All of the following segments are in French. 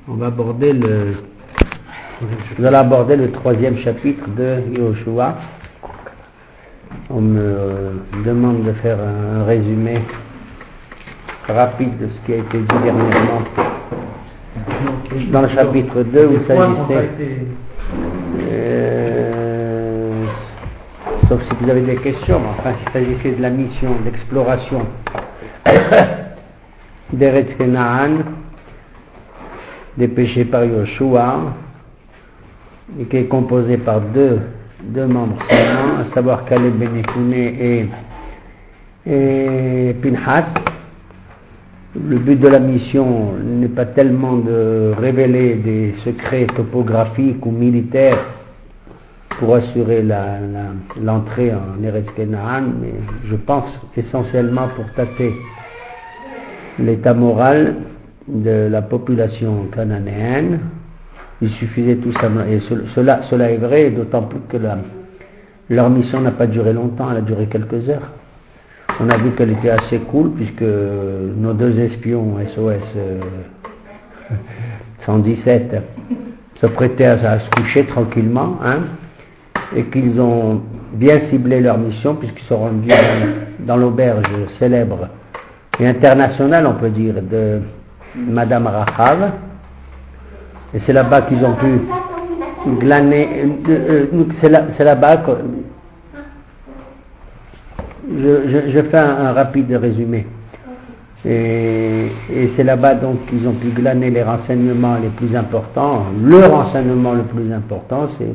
On va aborder nous allons aborder le 3e chapitre de Yehoshua. On me demande de faire un résumé rapide de ce qui a été dit dernièrement dans le chapitre 2 où il s'agissait sauf si vous avez des questions, mais enfin il s'agissait de la mission d'exploration d'Eretz Canaan dépêché par Yehoshua et qui est composé par deux membres seulement, à savoir Caleb ben Yefuneh et Pinhas. Le but de la mission n'est pas tellement de révéler des secrets topographiques ou militaires pour assurer l'entrée en Eretz Canaan, mais je pense essentiellement pour tâter l'état moral de la population cananéenne. Il suffisait tout simplement, et cela est vrai, d'autant plus que leur mission n'a pas duré longtemps, elle a duré quelques heures. On a vu qu'elle était assez cool, puisque nos deux espions SOS 117 se prêtaient à se coucher tranquillement, et qu'ils ont bien ciblé leur mission, puisqu'ils sont rendus dans l'auberge célèbre et internationale, on peut dire, de Madame Rachav. Et c'est là-bas qu'ils ont pu glaner, c'est là-bas que je fais un rapide résumé. Et c'est là-bas donc qu'ils ont pu glaner les renseignements les plus importants. Le renseignement le plus important, c'est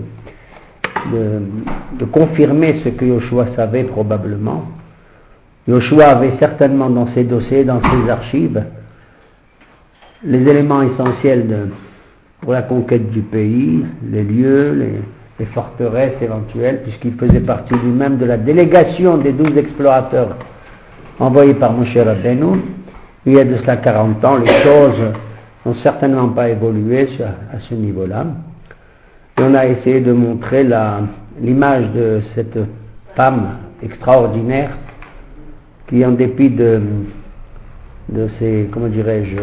de confirmer ce que Yehoshua savait probablement. Yehoshua avait certainement dans ses dossiers, dans ses archives, les éléments essentiels pour la conquête du pays, les lieux, les forteresses éventuelles, puisqu'il faisait partie lui-même de la délégation des 12 explorateurs envoyés par Moshe Rabbeinu. Il y a de cela 40 ans, les choses n'ont certainement pas évolué à ce niveau-là. Et on a essayé de montrer l'image de cette femme extraordinaire qui, en dépit de ses, comment dirais-je,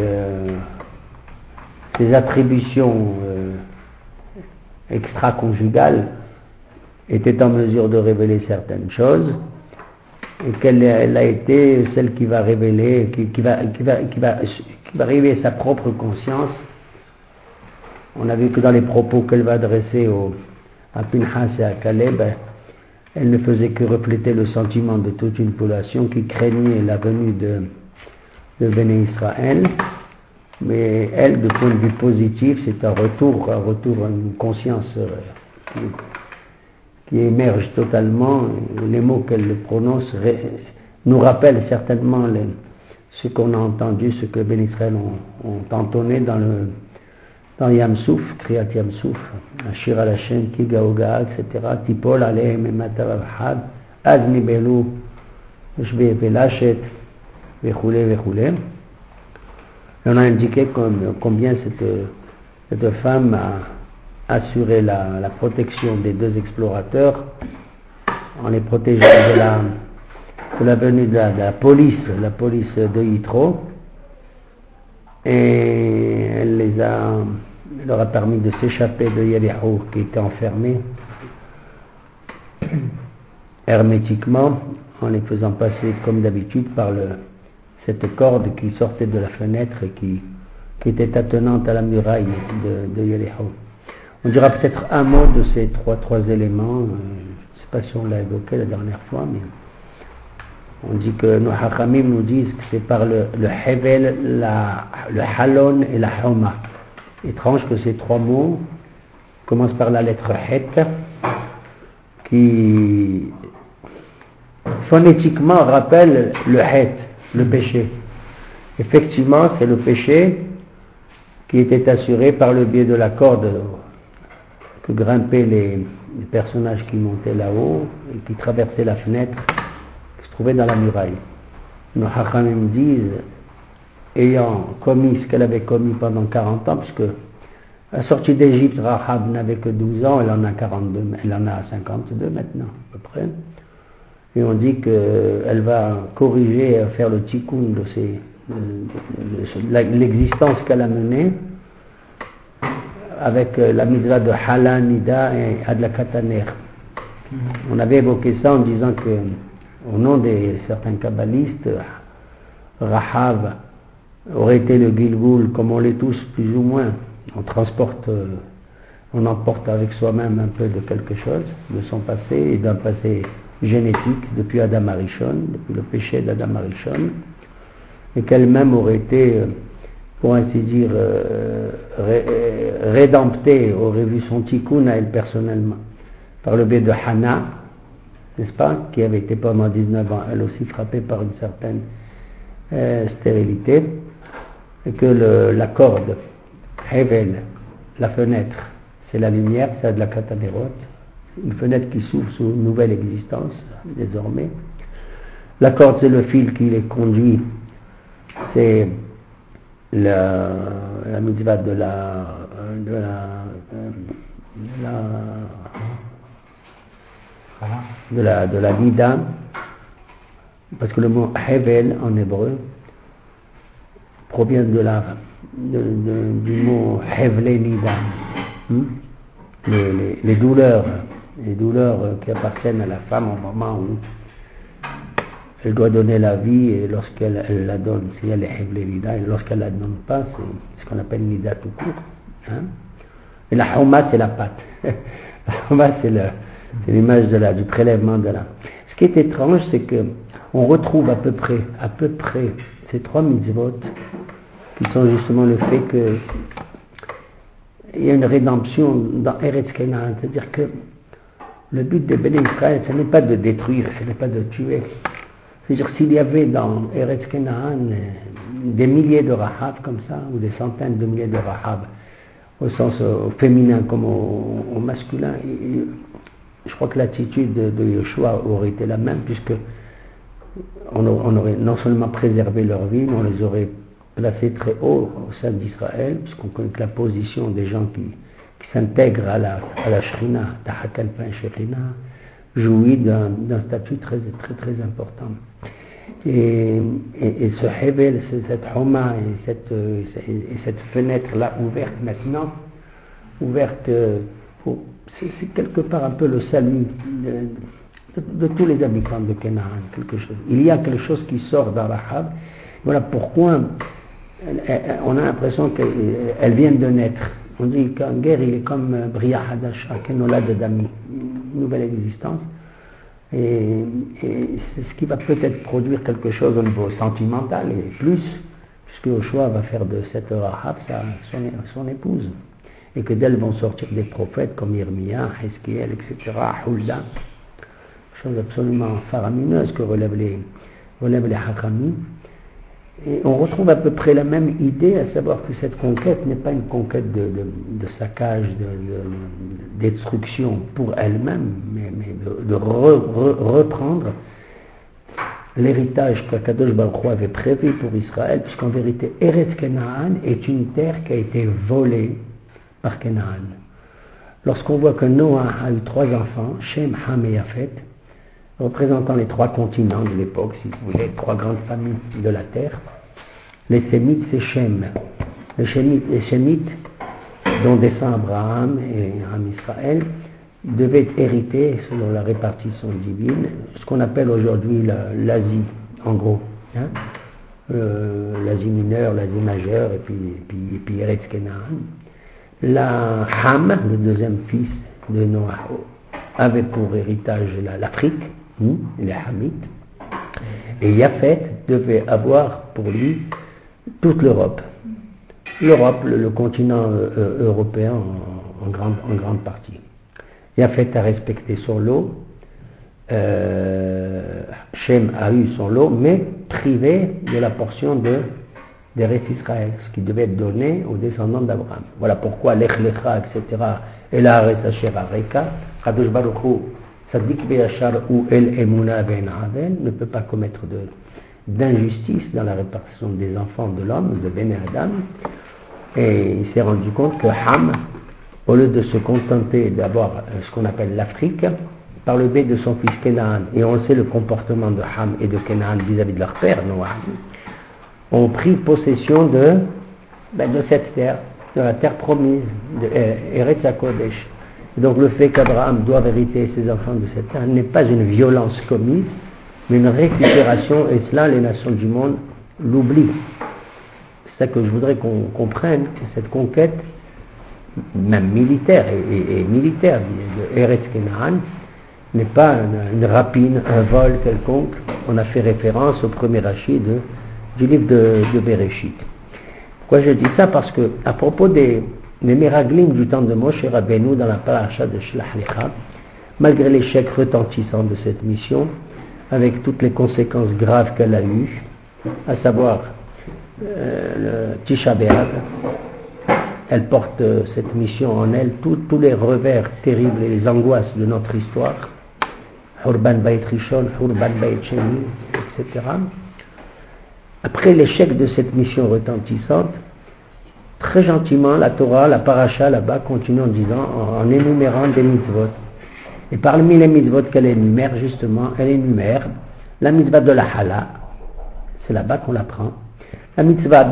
ses attributions extra-conjugales, était en mesure de révéler certaines choses, et qu'elle a été celle qui va révéler, qui va révéler sa propre conscience. On a vu que dans les propos qu'elle va adresser à Pinhas et à Caleb, elle ne faisait que refléter le sentiment de toute une population qui craignait la venue de Béné Israël. Mais elle, de point de vue positif, c'est un retour à une conscience qui émerge totalement. Les mots qu'elle prononce nous rappellent certainement ce qu'on a entendu, ce que Béné Israël ont entonné dans Yamsouf, Kriyat Yamsouf, Ashir al Hashem, Kigaoga, etc. Tipol Alehem Ematavavhad, Admi Belou, Shbe Velachet, Vechoulé, Vechoulé. On a indiqué combien cette femme a assuré la protection des deux explorateurs en les protégeant de la venue de la police de Yitro, et elle leur a permis de s'échapper de Yericho qui était enfermé hermétiquement en les faisant passer comme d'habitude par cette corde qui sortait de la fenêtre et qui était attenante à la muraille de Yericho. On dira peut-être un mot de ces trois éléments. Je ne sais pas si on l'a évoqué la dernière fois, mais on dit que nos Hachamim nous disent que c'est par le Hevel, le Halon et la Homa. Étrange que ces trois mots commencent par la lettre Het, qui phonétiquement rappelle le Het, le péché. Effectivement, c'est le péché qui était assuré par le biais de la corde que grimpaient les personnages qui montaient là-haut et qui traversaient la fenêtre qui se trouvait dans la muraille. Nos Hachamim disent, ayant commis ce qu'elle avait commis pendant 40 ans, puisque à la sortie d'Égypte, Rahab n'avait que 12 ans, elle en a 52 maintenant, à peu près. Et on dit qu'elle va corriger, faire le tikkun de l'existence qu'elle a menée, avec la mitzvah de Hala, Nida et Adlakataner. On avait évoqué ça en disant que, au nom de certains kabbalistes, Rahav aurait été le Gilgul, comme on l'est tous plus ou moins. On emporte avec soi-même un peu de quelque chose, de son passé et d'un passé génétique depuis Adam Arishon, depuis le péché d'Adam Arishon, et qu'elle-même aurait été, pour ainsi dire, rédemptée, aurait vu son tikkun à elle personnellement, par le biais de Hana, n'est-ce pas, qui avait été pendant 19 ans, elle aussi frappée par une certaine stérilité, et que la corde, Hevel, la fenêtre, c'est la lumière, c'est de la Katanerot, une fenêtre qui s'ouvre sur une nouvelle existence, désormais. La corde, c'est le fil qui les conduit, c'est la mitzvah de la Nida, parce que le mot Hevel en hébreu provient du mot Hevle Nida, les douleurs qui appartiennent à la femme au moment où elle doit donner la vie, et lorsqu'elle la donne, si elle est Hevle Nida, et lorsqu'elle la donne pas, c'est ce qu'on appelle Nida tout court. Et la Homa, c'est la pâte. La Homa, c'est l'image du prélèvement de la. Ce qui est étrange, c'est que on retrouve à peu près ces trois mitzvot qui sont justement le fait que il y a une rédemption dans Eretz Kenan, c'est-à-dire que le but de Béné Israël, ce n'est pas de détruire, ce n'est pas de tuer. C'est-à-dire s'il y avait dans Eretz Kenan des milliers de Rahab comme ça, ou des centaines de milliers de Rahab, au sens féminin comme au masculin, je crois que l'attitude de Yoshua aurait été la même, puisque on aurait non seulement préservé leur vie, mais on les aurait placés très haut au sein d'Israël, puisqu'on connaît que la position des gens qui s'intègrent à la Shrina, Tahat al-Pan Shrina, jouit d'un statut très, très, très important. Et ce Hevel, cette Homa et cette fenêtre-là ouverte maintenant, c'est quelque part un peu le salut de tous les habitants de Canaan, quelque chose. Il y a quelque chose qui sort dans Rahab. Voilà pourquoi on a l'impression qu'elle vient de naître. On dit qu'en guerre, il est comme Bria Hadasha, Kenola de Dami, une nouvelle existence. Et c'est ce qui va peut-être produire quelque chose au niveau sentimental, et plus, puisque Yoshua va faire de cette Rahab son épouse. Et que d'elle vont sortir des prophètes comme Irmia, Hezkiel, etc., Hulda, chose absolument faramineuse que relèvent les Hakami. Et on retrouve à peu près la même idée, à savoir que cette conquête n'est pas une conquête de saccage, de destruction pour elle-même, mais de reprendre l'héritage qu'Akadosh Baruch Hu avait prévu pour Israël, puisqu'en vérité, Eretz Kenaan est une terre qui a été volée par Canaan. Lorsqu'on voit que Noah a eu 3 enfants, Shem, Ham et Yafet, représentant les 3 continents de l'époque, si vous voulez, 3 grandes familles de la terre, les Sémites, c'est Shem. Les Sémites, dont descend Abraham et Am Israël, devaient hériter, selon la répartition divine, ce qu'on appelle aujourd'hui l'Asie, en gros. L'Asie mineure, l'Asie majeure, et puis Eretz Kenaan. La Ham, le deuxième fils de Noah, avait pour héritage l'Afrique, les Hamites, et Yafet devait avoir pour lui toute l'Europe. L'Europe, le continent européen en grande partie. Yafet a respecté son lot, Shem a eu son lot, mais privé de la portion d'Eretz Israël, ce qui devait être donné aux descendants d'Abraham. Voilà pourquoi Lech Lecha, etc., et la Haaretz Asher Areka, Kadosh Baruch Hu, Tzadik Be'achar ou El Emuna Ben Havel, ne peut pas commettre d'injustice dans la répartition des enfants de l'homme, de Ben Adam, et il s'est rendu compte que Ham, au lieu de se contenter d'avoir ce qu'on appelle l'Afrique, par le biais de son fils Canaan, et on sait le comportement de Ham et de Canaan vis-à-vis de leur père, Noah, ont pris possession de cette terre, de la terre promise, de Eretz HaKodesh. Donc le fait qu'Abraham doit hériter ses enfants de cette terre n'est pas une violence commise, mais une récupération, et cela les nations du monde l'oublient. C'est ça que je voudrais qu'on comprenne, que cette conquête, même militaire et militaire de Eretz Kenaan, n'est pas une rapine, un vol quelconque. On a fait référence au premier rachis du livre de Bereshit. Pourquoi je dis ça? Parce que à propos des miraglim du temps de Moshe Rabbeinu dans la paracha de Shlach Lecha, malgré l'échec retentissant de cette mission, avec toutes les conséquences graves qu'elle a eues, à savoir le Tisha B'Av, elle porte cette mission en elle, tous les revers terribles et les angoisses de notre histoire, Hurban Bayit Rishon, Hurban Bayit Sheni, etc. Après l'échec de cette mission retentissante, très gentiment, la Torah, la paracha là-bas continue en disant, en énumérant des mitzvot. Et parmi les mitzvot qu'elle énumère, justement, elle énumère la mitzvah de la hala, c'est là-bas qu'on l'apprend, la mitzvah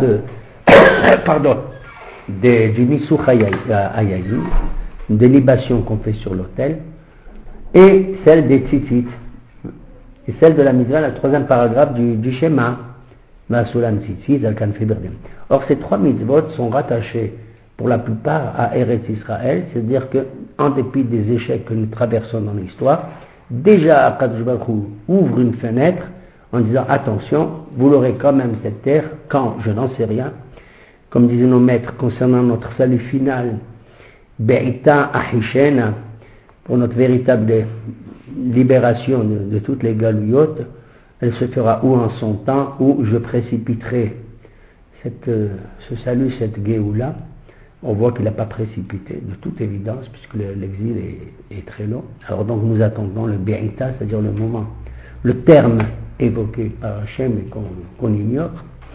du nisuch hayayim, des libations qu'on fait sur l'autel, et celle des tzitzit, et celle de la mitzvah, le troisième paragraphe du Shema, Ma'asulam tzitzit, al kanfi berdem. Or, ces trois mitzvot sont rattachés pour la plupart à Eretz Israël, c'est-à-dire que, en dépit des échecs que nous traversons dans l'histoire, déjà Akadosh Baruch Hu ouvre une fenêtre en disant attention, vous l'aurez quand même cette terre, quand je n'en sais rien, comme disaient nos maîtres concernant notre salut final, Be'ita Ahishena, pour notre véritable libération de toutes les galouillottes, elle se fera ou en son temps, ou je précipiterai ce salut, cette Géoula. On voit qu'il n'a pas précipité, de toute évidence, puisque l'exil est très long. Alors donc nous attendons le Be'ita, c'est-à-dire le moment, le terme évoqué par Hachem et qu'on ignore,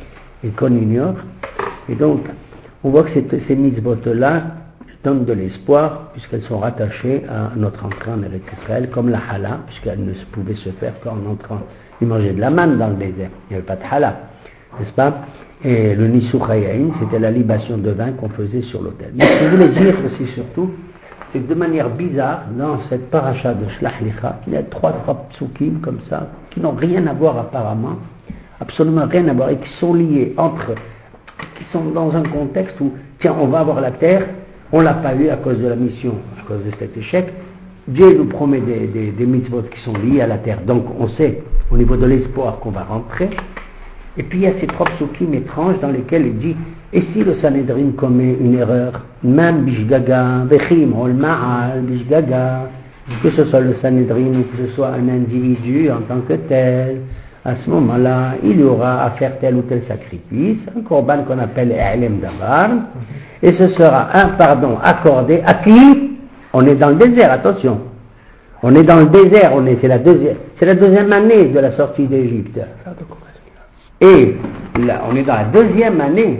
et donc on voit que ces mitzvot-là donnent de l'espoir, puisqu'elles sont rattachées à notre entrée en Eretz Israël, comme la hala, puisqu'elle ne pouvait se faire qu'en entrant. Ils mangeaient de la manne dans le désert, il n'y avait pas de hala, n'est-ce pas? Et le nisuch hayayim, c'était la libation de vin qu'on faisait sur l'autel. Mais ce que je voulais dire aussi surtout, c'est que de manière bizarre, dans cette paracha de Shlach Lecha, il y a trois psukim comme ça, qui n'ont rien à voir apparemment, absolument rien à voir, et qui sont liés qui sont dans un contexte où, tiens, on va avoir la terre, on l'a pas eu à cause de la mission, à cause de cet échec. Dieu nous promet des mitzvot qui sont liés à la terre, donc on sait, au niveau de l'espoir, qu'on va rentrer. Et puis il y a ces trois psukim étranges dans lesquels il dit, et si le Sanhedrin commet une erreur, même bishgaga, bechim, ol ma'al, bishgaga, que ce soit le Sanhedrin ou que ce soit un individu en tant que tel, à ce moment-là, il y aura à faire tel ou tel sacrifice, un korban qu'on appelle E'lem Davar, et ce sera un pardon accordé à qui? On est dans le désert, attention. On est dans le désert, c'est la deuxième année de la sortie d'Égypte. Et là, on est dans la deuxième année,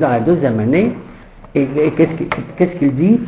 et qu'est-ce qu'il dit?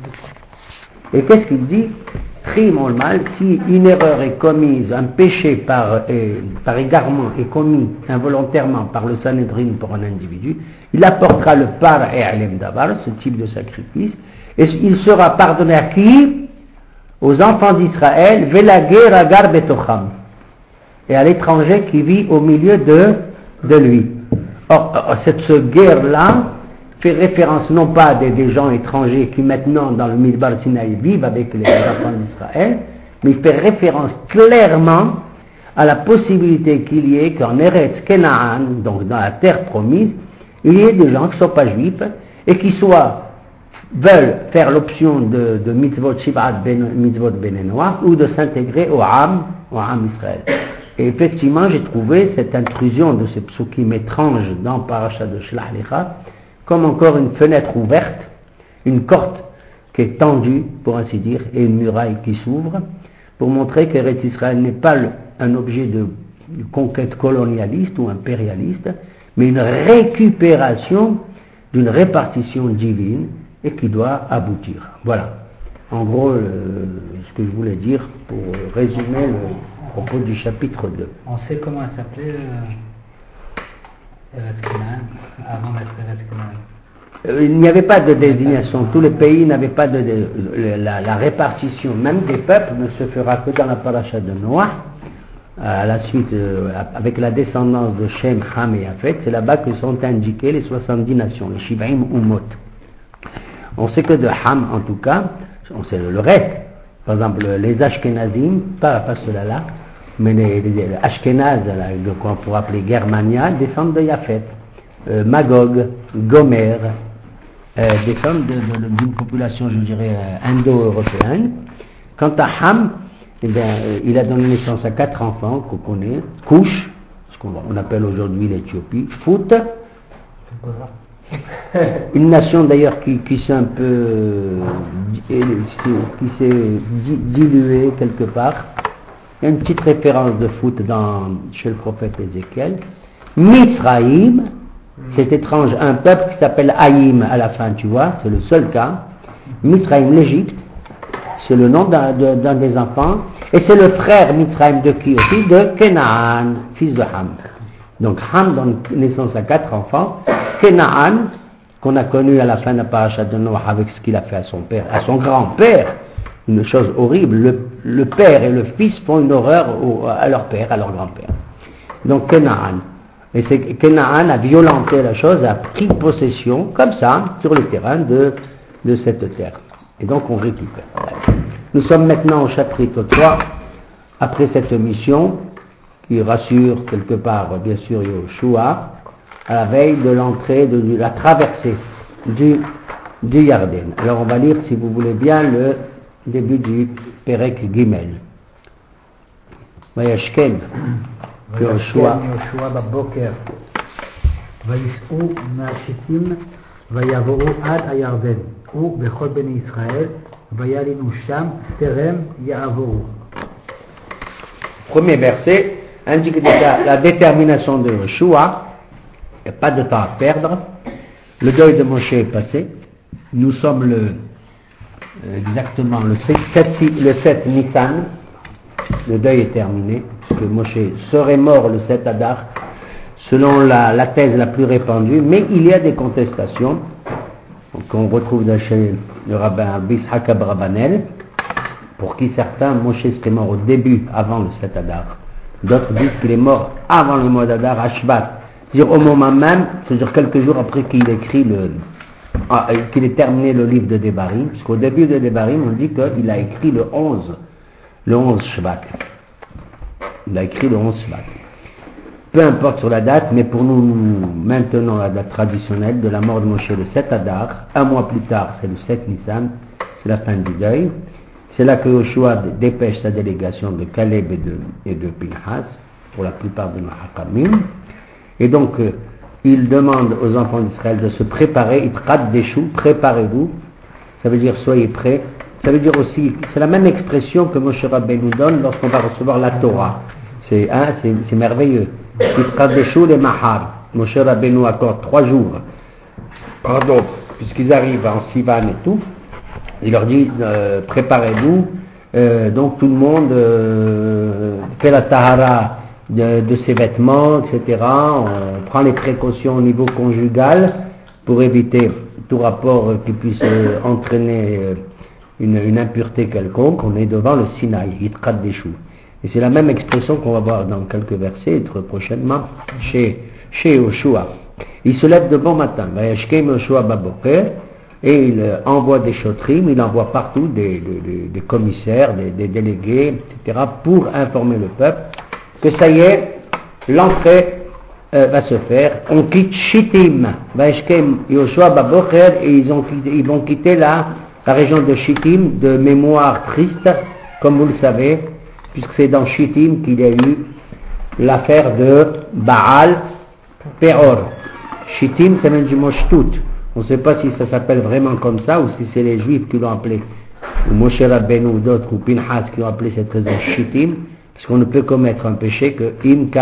Trimol mal, si une erreur est commise, un péché par égarement est commis involontairement par le Sanhedrin pour un individu, il apportera le par et alem davar, ce type de sacrifice, et il sera pardonné à qui? Aux enfants d'Israël, velagé ragar betocham, et à l'étranger qui vit au milieu de lui. Or, ce guerre-là fait référence non pas à des gens étrangers qui maintenant dans le Midbar Sinaï vivent avec les enfants d'Israël, mais il fait référence clairement à la possibilité qu'il y ait qu'en Eretz Kenaan, donc dans la terre promise, il y ait des gens qui ne sont pas juifs et qui veulent faire l'option de mitzvot Shivat mitzvot Benenoah ou de s'intégrer au Am Israël. Et effectivement, j'ai trouvé cette intrusion de ces psukim étranges dans Parashat de Shlach Lecha comme encore une fenêtre ouverte, une corde qui est tendue, pour ainsi dire, et une muraille qui s'ouvre, pour montrer qu'Eretz Israël n'est pas un objet de conquête colonialiste ou impérialiste, mais une récupération d'une répartition divine et qui doit aboutir. Voilà, en gros, ce que je voulais dire pour résumer le propos du chapitre 2. On sait comment elle s'appelait Eretz Canaan, avant d'être Eretz Canaan. Il n'y avait pas de désignation, tous les pays n'avaient pas la répartition, même des peuples, ne se fera que dans la paracha de Noah, à la suite, avec la descendance de Shem, Ham et Yafet, c'est là-bas que sont indiquées les 70 nations, les Shivaim Umot. On sait que de Ham, en tout cas, on sait le reste, par exemple les Ashkenazim, pas ceux-là, mais les Ashkenaz, qu'on pourrait appeler Germania, descendent de Yafet. Magog, Gomer, descendent d'une population, je dirais, indo-européenne. Quant à Ham, eh bien, il a donné naissance à 4 enfants qu'on connaît, Cush, ce qu'on appelle aujourd'hui l'Éthiopie, Fout, une nation d'ailleurs qui s'est un peu qui s'est diluée quelque part. Il y a une petite référence de Fout chez le prophète Ézéchiel. Mithraïm, c'est étrange, un peuple qui s'appelle Haïm à la fin, tu vois, c'est le seul cas. Mithraïm, l'Égypte, c'est le nom d'un des enfants, et c'est le frère Mithraïm de qui aussi? De Kenaan, fils de Ham. Donc Ham donne naissance à 4 enfants. Kenaan, qu'on a connu à la fin de la paracha de Noah avec ce qu'il a fait à son père, à son grand-père, une chose horrible, le père et le fils font une horreur à leur père, à leur grand-père. Donc Kenaan. Et Kenaan a violenté la chose, a pris possession, comme ça, sur le terrain de cette terre. Et donc on récupère. Nous sommes maintenant au chapitre 3, après cette mission, qui rassure quelque part, bien sûr, Yoshua, à la veille de l'entrée, de la traversée du Yarden. Alors on va lire, si vous voulez bien, le début du Perek Gimel. Vayashken. וישכם יהושע בבוקר ויסעו מהשיטים ויבואו עד הירדן ובכל בני ישראל וילינו שם טרם יעברו. Premier verset indique déjà la détermination de Yoshua. Il n'y a pas de temps à perdre. Le deuil de Moshe est passé. Nous sommes exactement le 7 Nissan. Le deuil est terminé, parce que Moshe serait mort le 7 Adar, selon la thèse la plus répandue, mais il y a des contestations qu'on retrouve chez le rabbin Bishak Abrabanel, pour qui certains, Moshe serait mort au début, avant le 7 Adar. D'autres disent qu'il est mort avant le mois d'Adar, à Shvat, c'est-à-dire au moment même, c'est-à-dire quelques jours après qu'il ait terminé le livre de Devarim, parce qu'au début de Devarim, on dit qu'il a écrit le 11 Shvat. Il a écrit le 11 Shvat. Peu importe sur la date, mais pour nous, maintenant la date traditionnelle de la mort de Moshe le 7 Adar, un mois plus tard, c'est le 7 Nissan, c'est la fin du deuil. C'est là que Yoshua dépêche sa délégation de Caleb et de Pinhas, pour la plupart de nos Hakamim. Et donc, il demande aux enfants d'Israël de se préparer, Itrat Deshu, préparez-vous, ça veut dire soyez prêts. Ça veut dire aussi, c'est la même expression que Moshe Rabbeinu donne lorsqu'on va recevoir la Torah. C'est merveilleux. Itrat Deshu le Mahar. Moshe Rabbeinu accorde 3 jours. Pardon, puisqu'ils arrivent en Sivan et tout, il leur dit, préparez-vous, donc tout le monde fait la tahara de ses vêtements, etc. On prend les précautions au niveau conjugal pour éviter tout rapport qui puisse entraîner une impureté quelconque. On est devant le Sinaï, Yitrat Deshu. Et c'est la même expression qu'on va voir dans quelques versets très prochainement chez Yoshua. Il se lève de bon matin, Vayashkem Yoshua Baboker, et il envoie des chotrim, il envoie partout des commissaires, des délégués, etc., pour informer le peuple que ça y est, l'entrée va se faire. On quitte Shittim, Vayashkem Yoshua Baboker, et ils vont quitter la région de Shittim, de mémoire triste, comme vous le savez, puisque c'est dans Shittim qu'il y a eu l'affaire de Baal Peor. Shittim, c'est même du mot Shtut. On ne sait pas si ça s'appelle vraiment comme ça, ou si c'est les Juifs qui l'ont appelé, ou Moshe Rabbeinu ou d'autres, ou Pinhas qui ont appelé cette région Shittim, parce qu'on ne peut commettre un péché que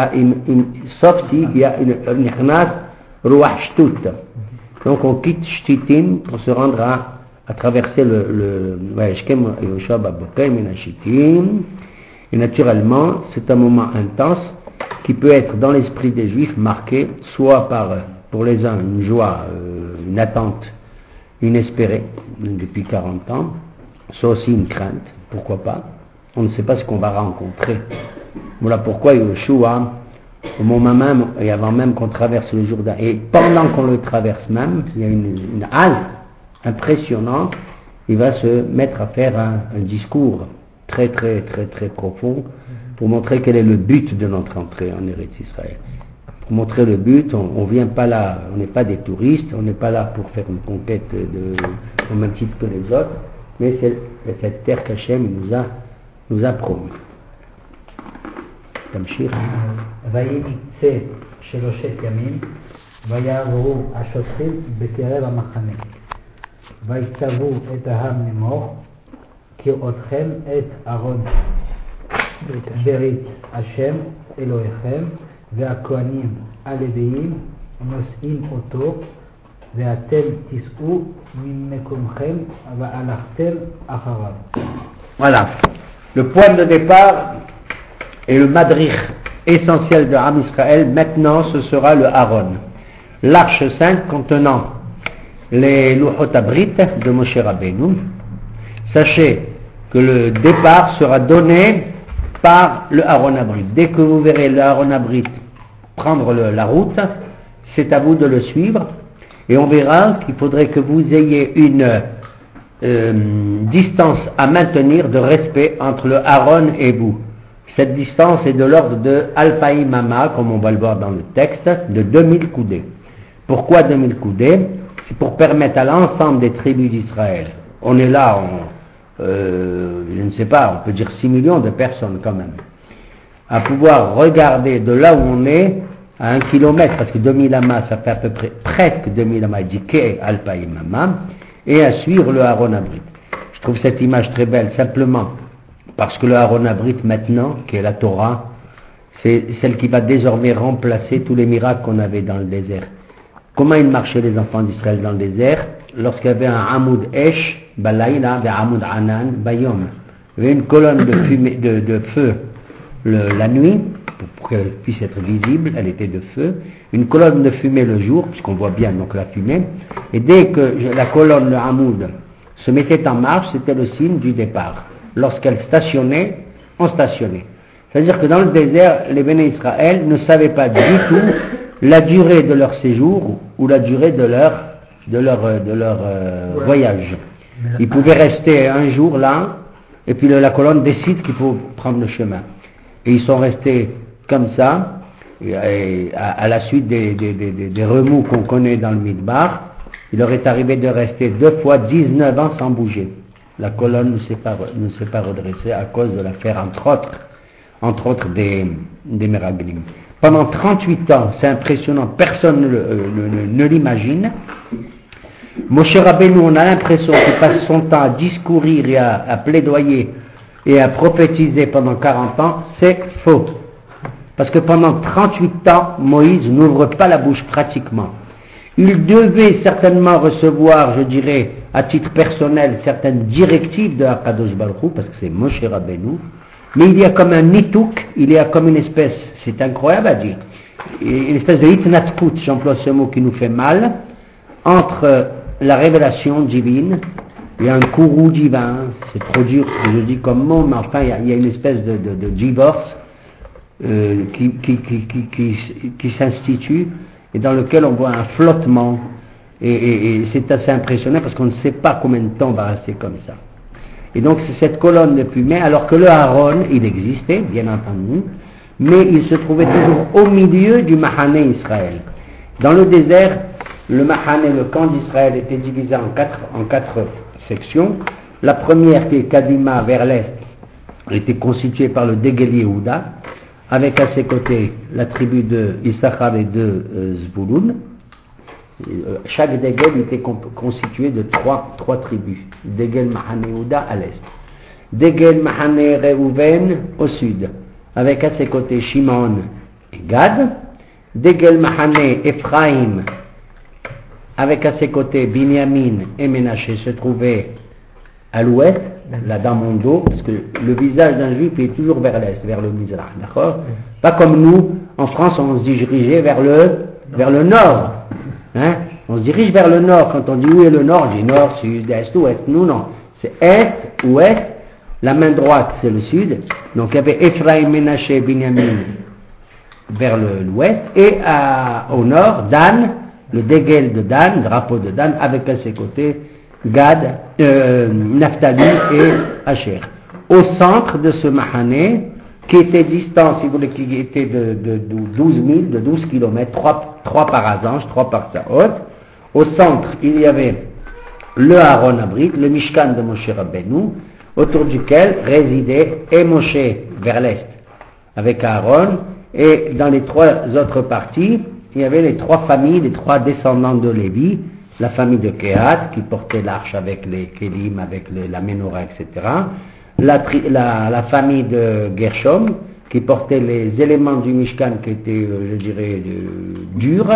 sauf s'il y a une Nichnas Ruach Shtut. Donc on quitte Shittim pour se rendre à traverser le Vayashkem Yoshua Baboker Mina Shittim. Et naturellement, c'est un moment intense qui peut être dans l'esprit des Juifs marqué soit par, pour les uns, une joie une attente inespérée depuis 40 ans. C'est aussi une crainte, pourquoi pas. On ne sait pas ce qu'on va rencontrer. Voilà pourquoi Yoshua, au moment même, et avant même qu'on traverse le Jourdain, et pendant qu'on le traverse même, il y a une halte impressionnante, il va se mettre à faire un discours très très très très profond pour montrer quel est le but de notre entrée en Eretz Israël. Pour montrer le but, on vient pas là, on n'est pas des touristes, on n'est pas là pour faire une conquête au même titre que les autres, mais c'est cette terre qu'Hachem nous a promis. תמשיך. ויהי מקצה שלושת ימים, ויעברו השוטרים בקרב המחנה, ויצוו את העם לאמור, כראותכם את ארון ברית השם אלוהיכם, והכהנים הלוויים נושאים אותו, ואתם תיסעו ממקומכם והלכתם אחריו. Voilà. Le point de départ et le madrich essentiel de Am Israël, maintenant, ce sera le Aaron. L'arche sainte contenant les Luchot Abrit de Moshe Rabbeinu. Sachez que le départ sera donné par le Aaron Abrit. Dès que vous verrez le Aaron Abrit prendre la route, c'est à vous de le suivre. Et on verra qu'il faudrait que vous ayez une distance à maintenir de respect entre le Aaron et vous. Cette distance est de l'ordre de Alpaïm Mama, comme on va le voir dans le texte, de 2000 coudées. Pourquoi 2000 coudées? C'est pour permettre à l'ensemble des tribus d'Israël. On est là, je ne sais pas, on peut dire 6 millions de personnes quand même, à pouvoir regarder de là où on est à 1 kilomètre, parce que 2000 amas, ça fait à peu près presque 2000 amas, dit qu'est Alpaïm Mama, et à suivre le Aaron Abrit. Je trouve cette image très belle, simplement parce que le Aaron Abrit maintenant, qui est la Torah, c'est celle qui va désormais remplacer tous les miracles qu'on avait dans le désert. Comment ils marchaient les enfants d'Israël dans le désert? Lorsqu'il y avait un Hamoud Esh, Balaïla, et Hamoud Anan, Bayom. Il y avait une colonne de, fumée, de feu la nuit, pour qu'elle puisse être visible, elle était de feu. Une colonne de fumée le jour, puisqu'on voit bien donc la fumée. Et dès que la colonne, le Hamoud, se mettait en marche, c'était le signe du départ. Lorsqu'elle stationnait, on stationnait. C'est-à-dire que dans le désert, les Béné Israël ne savaient pas du tout la durée de leur séjour ou la durée de leur voyage. Ils pouvaient rester un jour là, et puis la colonne décide qu'il faut prendre le chemin. Et ils sont restés comme ça, et à la suite des remous qu'on connaît dans le Midbar, il leur est arrivé de rester 2 fois 19 ans sans bouger. La colonne ne s'est pas redressée à cause de l'affaire, entre autres des Meraglim. Pendant 38 ans, c'est impressionnant, personne ne l'imagine. Moshe Rabbeinu, on a l'impression qu'il passe son temps à discourir et à plaidoyer et à prophétiser pendant 40 ans, c'est faux. Parce que pendant 38 ans, Moïse n'ouvre pas la bouche pratiquement. Il devait certainement recevoir, je dirais, à titre personnel, certaines directives de Akadosh Baruch Hu, parce que c'est Moshe Rabbeinu, mais il y a comme un nitouk, il y a comme une espèce, c'est incroyable à dire, une espèce de hitnatkut, j'emploie ce mot qui nous fait mal, entre la révélation divine, il y a un courroux divin, c'est trop dur ce que je dis comme mot, mais enfin il y a une espèce de divorce qui s'institue, et dans lequel on voit un flottement, et c'est assez impressionnant parce qu'on ne sait pas combien de temps on va rester comme ça. Et donc c'est cette colonne de fumée, alors que le Aaron, il existait, bien entendu, mais il se trouvait toujours au milieu du Mahané Israël. Dans le désert, le Mahané, le camp d'Israël, était divisé en quatre sections. La première, qui est Kadima, vers l'est, était constituée par le Degel Yehuda, avec à ses côtés la tribu de Issachar et de Zvouloun. Chaque Degel était constitué de trois tribus. Degel Mahané Yehuda à l'est. Degel Mahané Reuven au sud, avec à ses côtés Shimon et Gad. Degel Mahané Ephraim, avec à ses côtés Binyamin et Ménaché, se trouvaient à l'ouest, là dans mon dos, parce que le visage d'un juif est toujours vers l'est, vers le Mizrach, d'accord? Pas comme nous, en France, on se dirigeait vers le nord, hein? On se dirige vers le nord. Quand on dit où est le nord, on dit nord, sud, est, ouest. Nous, non. C'est est, ouest. La main droite, c'est le sud. Donc il y avait Ephraim, Ménaché, Binyamin vers l'ouest. Et au nord, Dan, le dégel de Dan, drapeau de Dan, avec à ses côtés Gad, Naphtali et Asher. Au centre de ce Mahané, qui était distant, si vous voulez, qui était de 12 000, de 12 km, 3 par Azange, 3 par Saot. Au centre, il y avait le Aaron Abrit, le Mishkan de Moshe Rabbeinu, autour duquel résidait et Moshe vers l'est, avec Aaron, et dans les 3 autres parties, il y avait les 3 familles, les 3 descendants de Lévi, la famille de Kehat, qui portait l'arche avec les Kélim, avec la Ménorah, etc., la famille de Gershom, qui portait les éléments du Mishkan qui étaient, je dirais, durs,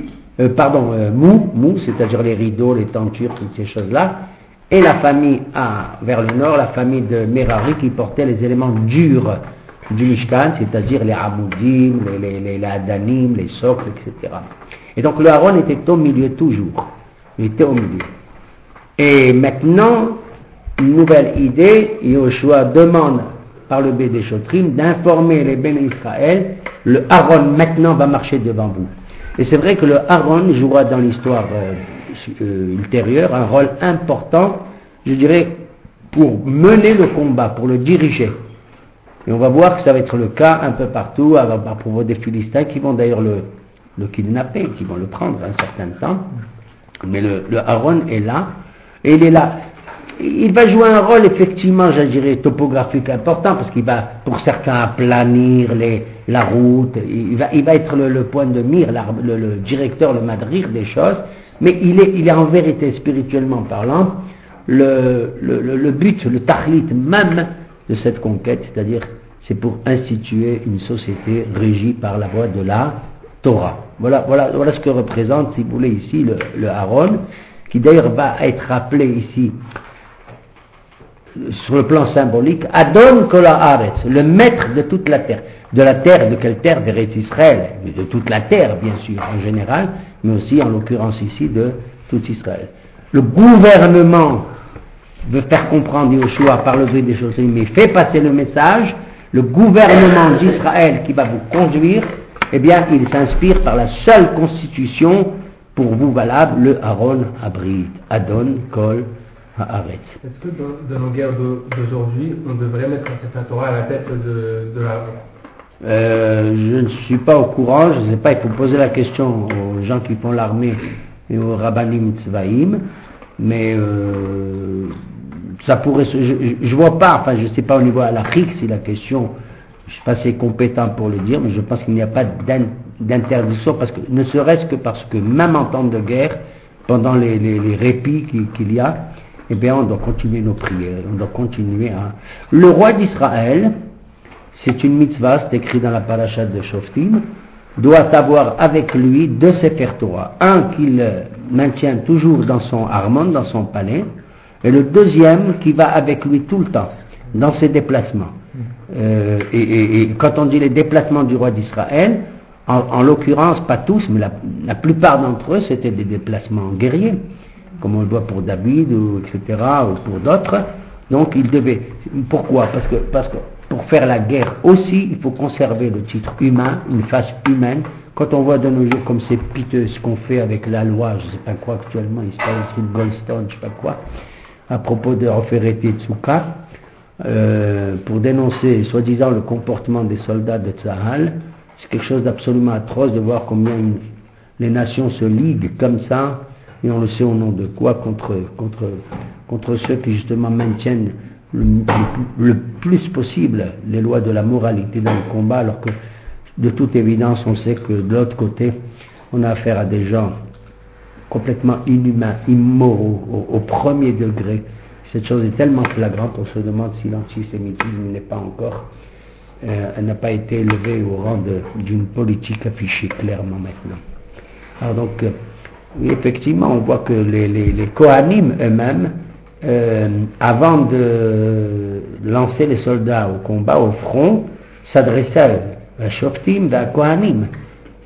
mous, c'est-à-dire les rideaux, les tentures, toutes ces choses-là, et la famille vers le nord, la famille de Merari, qui portait les éléments durs du Mishkan, c'est-à-dire les Amoudim, les Adanim, les socles, etc. Et donc le Aaron était au milieu toujours. Il était au milieu. Et maintenant, une nouvelle idée, Yoshua demande par le biais des Shotrim d'informer les Béné Israël, le Aaron maintenant va marcher devant vous. Et c'est vrai que le Aaron jouera dans l'histoire ultérieure un rôle important, je dirais, pour mener le combat, pour le diriger. Et on va voir que ça va être le cas un peu partout à propos des Philistins qui vont d'ailleurs le kidnapper, qui vont le prendre un certain temps. Mais le Aaron est là, et il est là. Il va jouer un rôle effectivement, je dirais, topographique important, parce qu'il va, pour certains, aplanir la route, il va être le point de mire, le directeur, le madrir des choses, mais il est en vérité, spirituellement parlant, le but, le tahlit même de cette conquête, c'est-à-dire, c'est pour instituer une société régie par la voie de la Torah. Voilà ce que représente, si vous voulez, ici le Aaron, qui d'ailleurs va être rappelé ici sur le plan symbolique, Adon Kol Haaretz, le maître de toute la terre. De la terre, de quelle terre? D'Eretz Israël, de toute la terre bien sûr en général, mais aussi en l'occurrence ici de tout Israël. Le gouvernement veut faire comprendre Yoshua par le biais des choses, mais fait passer le message, le gouvernement d'Israël qui va vous conduire, eh bien il s'inspire par la seule constitution pour vous valable, le Aaron Abrit, Adon Kol Haaretz. Est-ce que dans nos guerres d'aujourd'hui, on devrait mettre un Sefer Torah à la tête de l'Aaron? Je ne suis pas au courant, je ne sais pas, il faut poser la question aux gens qui font l'armée et aux Rabbanim Tzvaïm, mais ça pourrait je vois pas, enfin je ne sais pas au niveau halachique si la question, je ne suis pas assez compétent pour le dire, mais je pense qu'il n'y a pas d'interdiction, parce que ne serait-ce que parce que même en temps de guerre, pendant les répits qu'il y a, eh bien on doit continuer nos prières, on doit continuer à... Le roi d'Israël, c'est une mitzvah, c'est écrit dans la parashat de Shoftim, doit avoir avec lui 2 Sefer Torah. Un qu'il maintient toujours dans son harmon, dans son palais, et le deuxième qui va avec lui tout le temps, dans ses déplacements. Et quand on dit les déplacements du roi d'Israël, en l'occurrence, pas tous, mais la plupart d'entre eux, c'était des déplacements guerriers, comme on le voit pour David, etc., ou pour d'autres. Donc il devait... Pourquoi? Parce que pour faire la guerre aussi, il faut conserver le titre humain, une face humaine. Quand on voit de nos jours comme c'est piteux ce qu'on fait avec la loi, je ne sais pas quoi actuellement, il se passe un truc Goldstone, je ne sais pas quoi, à propos de Ofereti Tzuka, pour dénoncer soi-disant le comportement des soldats de Tzahal. C'est quelque chose d'absolument atroce de voir combien les nations se liguent comme ça, et on le sait au nom de quoi, contre ceux qui justement maintiennent le plus possible les lois de la moralité dans le combat, alors que de toute évidence on sait que de l'autre côté on a affaire à des gens complètement inhumains, immoraux, au premier degré. Cette chose est tellement flagrante, on se demande si l'antisémitisme n'est pas encore, elle n'a pas été élevée au rang d'une politique affichée clairement maintenant. Alors donc, oui, effectivement, on voit que les Kohanim eux-mêmes, avant de lancer les soldats au combat, au front, s'adressaient à Shoftim, à Kohanim.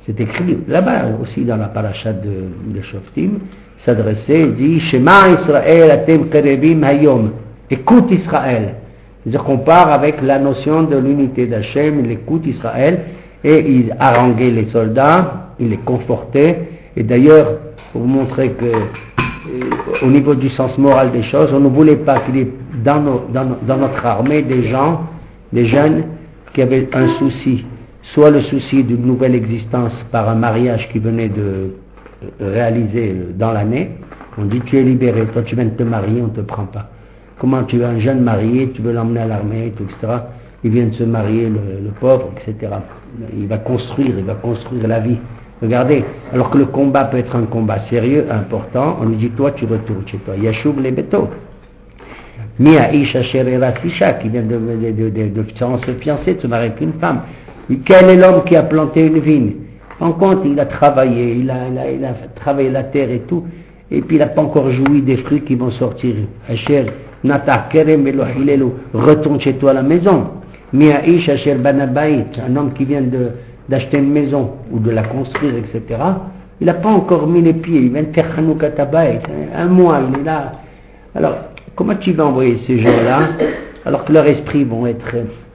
c'est écrit là-bas aussi dans la paracha de Shoftim, s'adressait, dit Shema Israël atem kerebim hayom, écoute Israël. C'est-à-dire qu'on part avec la notion de l'unité d'Hachem, il écoute Israël, et il haranguait les soldats, il les confortait, et d'ailleurs, pour vous montrer que au niveau du sens moral des choses, on ne voulait pas qu'il y ait dans notre armée des jeunes qui avaient un souci, soit le souci d'une nouvelle existence par un mariage qui venait de réaliser dans l'année. On dit tu es libéré, toi tu viens de te marier, on ne te prend pas. Comment tu es un jeune marié, tu veux l'emmener à l'armée, etc. Il vient de se marier, le pauvre, etc. Il va construire la vie. Regardez, alors que le combat peut être un combat sérieux, important, on lui dit toi tu retournes chez toi. Yashuv les bétos. Mia Isha Sherera Sisha, qui vient de se fiancer, de se marier avec une femme. Quel est l'homme qui a planté une vigne? En compte, il a travaillé, il a travaillé la terre et tout, et puis il n'a pas encore joui des fruits qui vont sortir. Asher Nata Kerem Elohilelu, retourne chez toi à la maison. Mia Isha Sher Banabait, un homme qui vient d'acheter une maison ou de la construire, etc. Il n'a pas encore mis les pieds, il vient de faire Hanouka Tabaït, un mois, il est là. Alors, comment tu vas envoyer ces gens-là alors que leurs esprits vont être...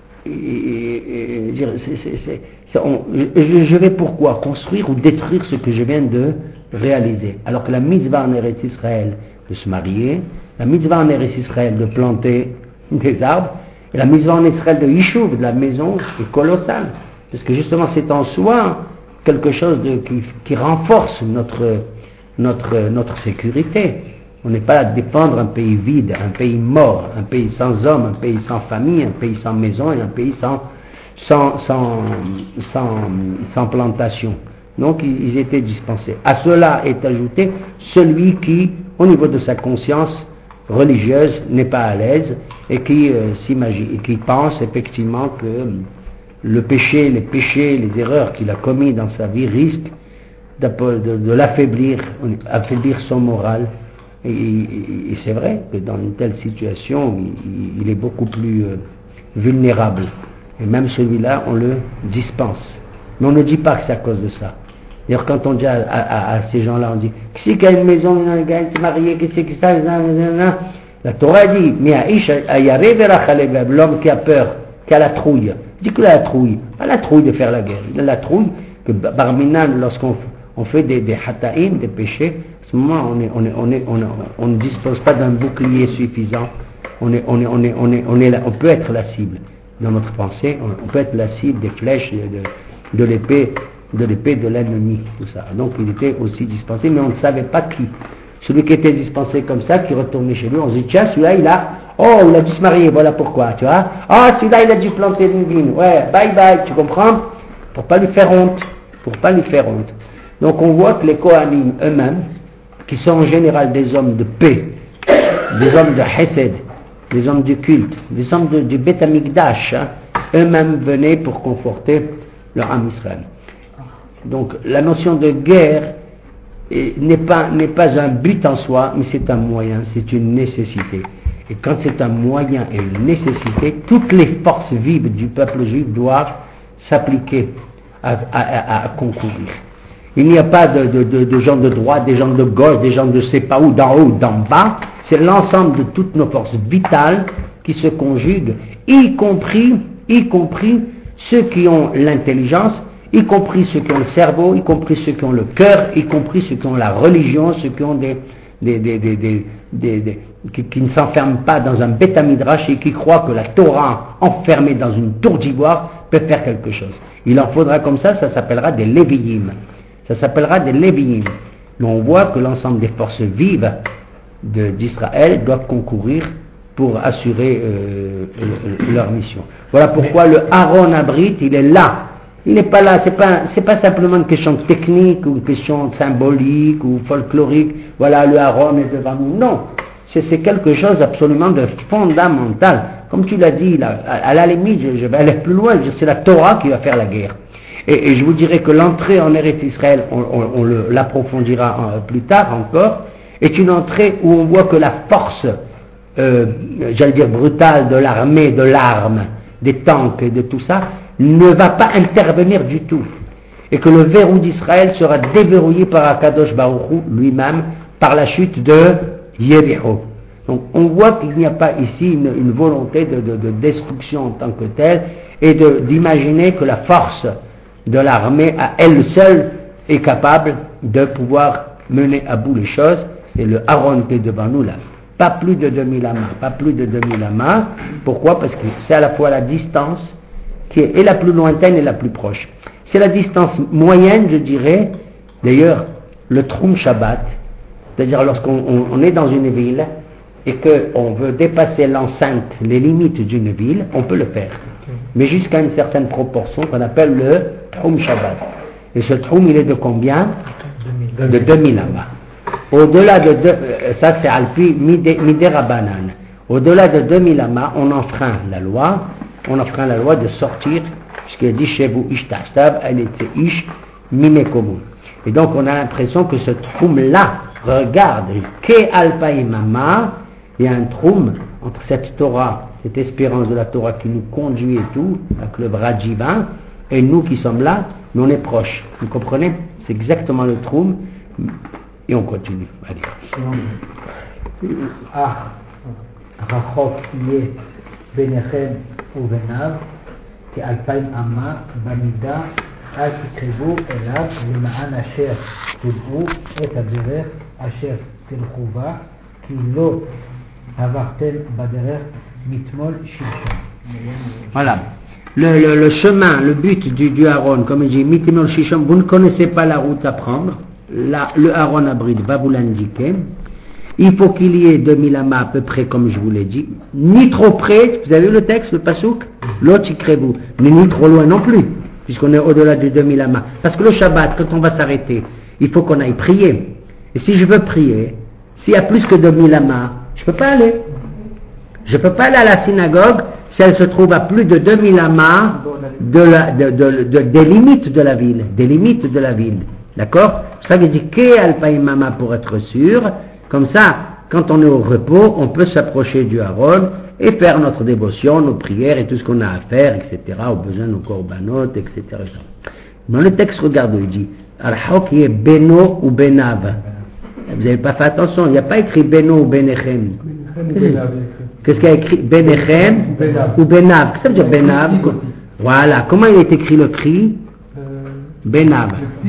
je vais pourquoi construire ou détruire ce que je viens de réaliser. Alors que la mitzvah en Eretz Israël de se marier, la mitzvah en Eretz Israël de planter des arbres, et la mitzvah en Israël de Yishuv, de la maison, est colossale. Parce que justement c'est en soi quelque chose qui renforce notre sécurité. On n'est pas là de défendre un pays vide, un pays mort, un pays sans hommes, un pays sans famille, un pays sans maison et un pays sans plantation. Donc ils étaient dispensés. À cela est ajouté celui qui, au niveau de sa conscience religieuse, n'est pas à l'aise et qui s'imagine, et qui pense effectivement que les péchés, les erreurs qu'il a commis dans sa vie risquent de l'affaiblir, affaiblir son moral. Et c'est vrai que dans une telle situation, il est beaucoup plus vulnérable. Et même celui-là, on le dispense. Mais on ne dit pas que c'est à cause de ça. D'ailleurs, quand on dit à ces gens-là, on dit « Qui c'est qui a une maison, un gars qui est marié, qui c'est qui ça ?» La Torah dit « L'homme qui a peur, qui a la trouille. » Il dit qu'il a la trouille. Pas la trouille de faire la guerre. Il a la trouille que Barminan, lorsqu'on fait des hataïm, des péchés, à ce moment, on ne dispose pas d'un bouclier suffisant. On peut être la cible. Dans notre pensée, on peut être la cible des flèches, de l'épée de l'ennemi, tout ça. Donc il était aussi dispensé, mais on ne savait pas qui. Celui qui était dispensé comme ça, qui retournait chez lui, on se dit tiens, celui-là il a dû se marier, voilà pourquoi, tu vois. Celui-là il a dû planter une vigne, ouais, bye bye, tu comprends? Pour pas lui faire honte. Donc on voit que les Kohanim eux-mêmes, qui sont en général des hommes de paix, des hommes de Hesed, des hommes du culte, des hommes du Beth Amikdash, eux-mêmes venaient pour conforter leur âme Israël. Donc la notion de guerre n'est pas un but en soi, mais c'est un moyen, c'est une nécessité. Et quand c'est un moyen et une nécessité, toutes les forces vives du peuple juif doivent s'appliquer à concourir. Il n'y a pas de gens de droite, des gens de gauche, des gens de je sais pas où, d'en haut, d'en bas. C'est l'ensemble de toutes nos forces vitales qui se conjuguent, y compris ceux qui ont l'intelligence, y compris ceux qui ont le cerveau, y compris ceux qui ont le cœur, y compris ceux qui ont la religion, ceux qui ont qui ne s'enferment pas dans un Beth Midrash et qui croient que la Torah enfermée dans une tour d'ivoire peut faire quelque chose. Il en faudra comme ça s'appellera des Lévi'im. Mais on voit que l'ensemble des forces vives d'Israël doivent concourir pour assurer leur mission. Voilà pourquoi le Aaron Abrit, il est là. Il n'est pas là, c'est pas simplement une question technique ou une question symbolique ou folklorique. Voilà, le Aaron est devant nous. Non, c'est quelque chose absolument de fondamental. Comme tu l'as dit, là, à la limite, je vais aller plus loin, c'est la Torah qui va faire la guerre. Et je vous dirais que l'entrée en Eretz Israël, on l'approfondira plus tard encore, est une entrée où on voit que la force, j'allais dire brutale de l'armée, de l'arme, des tanks et de tout ça, ne va pas intervenir du tout. et que le verrou d'Israël sera déverrouillé par Akadosh Baruch Hu lui-même par la chute de Yericho. Donc on voit qu'il n'y a pas ici une volonté de destruction en tant que telle et d'imaginer que la force de l'armée à elle seule est capable de pouvoir mener à bout les choses. Et le Aaron qui est devant nous là, pas plus de 2000 amas, pas plus de 2000 amas. Pourquoi? Parce que c'est à la fois la distance qui est la plus lointaine et la plus proche. C'est la distance moyenne, je dirais. D'ailleurs, le Troum Shabbat, c'est-à-dire lorsqu'on est dans une ville et qu'on veut dépasser l'enceinte, les limites d'une ville, on peut le faire. Mais jusqu'à une certaine proportion qu'on appelle le Troum Shabbat. Et ce Troum, il est de combien? De 2000 amas. Au-delà de ça c'est Alpi Miderabanan. Au-delà de 2000 amas, on enfreint la loi de sortir, puisqu'il est dit Shebu Ish Tastav, elle était Ish Mimekomu. Et donc on a l'impression que ce Troum-là, regarde, Ke Alpaïmama, il y a un Troum entre cette Torah, cette espérance de la Torah qui nous conduit et tout, avec le bras divin, et nous qui sommes là, mais on est proches. Vous comprenez? C'est exactement le Troum. Et on continue. Allez. רחוק יהיה ביניכם וביניו כ2000 אמה במידה אל תקרבו אליו למען אשר תדעו את הדרך אשר תלכו בה כי לא עברתם בדרך מתמול שלשום. Voilà. Le chemin, le but du Aaron, comme il dit, Mitimol Shisham, vous ne connaissez pas la route à prendre. Le Aaron Abrid va vous l'indiquer. Il faut qu'il y ait 2000 amas à peu près comme je vous l'ai dit, ni trop près, vous avez vu le texte, le pasouk, l'autre vous, mais ni trop loin non plus, puisqu'on est au-delà de 2000 amas. Parce que le Shabbat, quand on va s'arrêter, il faut qu'on aille prier. Et si je veux prier, s'il y a plus que 2000 amas, je ne peux pas aller. Je ne peux pas aller à la synagogue si elle se trouve à plus de 2000 amas des limites de la ville, D'accord? C'est ça qu'il dit Ke Alpaïmama pour être sûr. Comme ça, quand on est au repos, on peut s'approcher du Aaron et faire notre dévotion, nos prières et tout ce qu'on a à faire, etc. Au besoin de nos korbanot, etc. Dans le texte, regardez, il dit Al-Hok est Beno ou Benav. Vous n'avez pas fait attention, il n'y a pas écrit Beno ou Benechem. Qu'est-ce qu'il y a écrit? Benechem ou Benav. Qu'est-ce que ça veut dire Benav? Voilà, comment il est écrit le cri? Benav.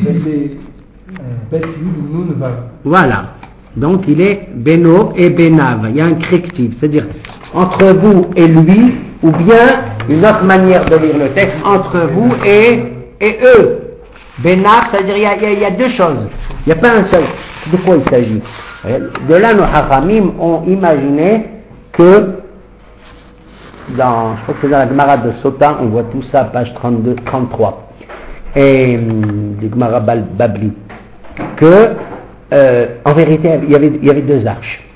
Voilà. Donc il est Beno et Benav. Il y a un correctif, c'est-à-dire entre vous et lui, ou bien une autre manière de lire le texte, entre vous et eux. Benav, c'est-à-dire il y a deux choses. Il n'y a pas un seul. De quoi il s'agit? De là, nos Hachamim ont imaginé que je crois que c'est dans la Gemara de Sota, on voit tout ça, page 32, 33. Et du Gemara Babli, que en vérité il y avait deux arches.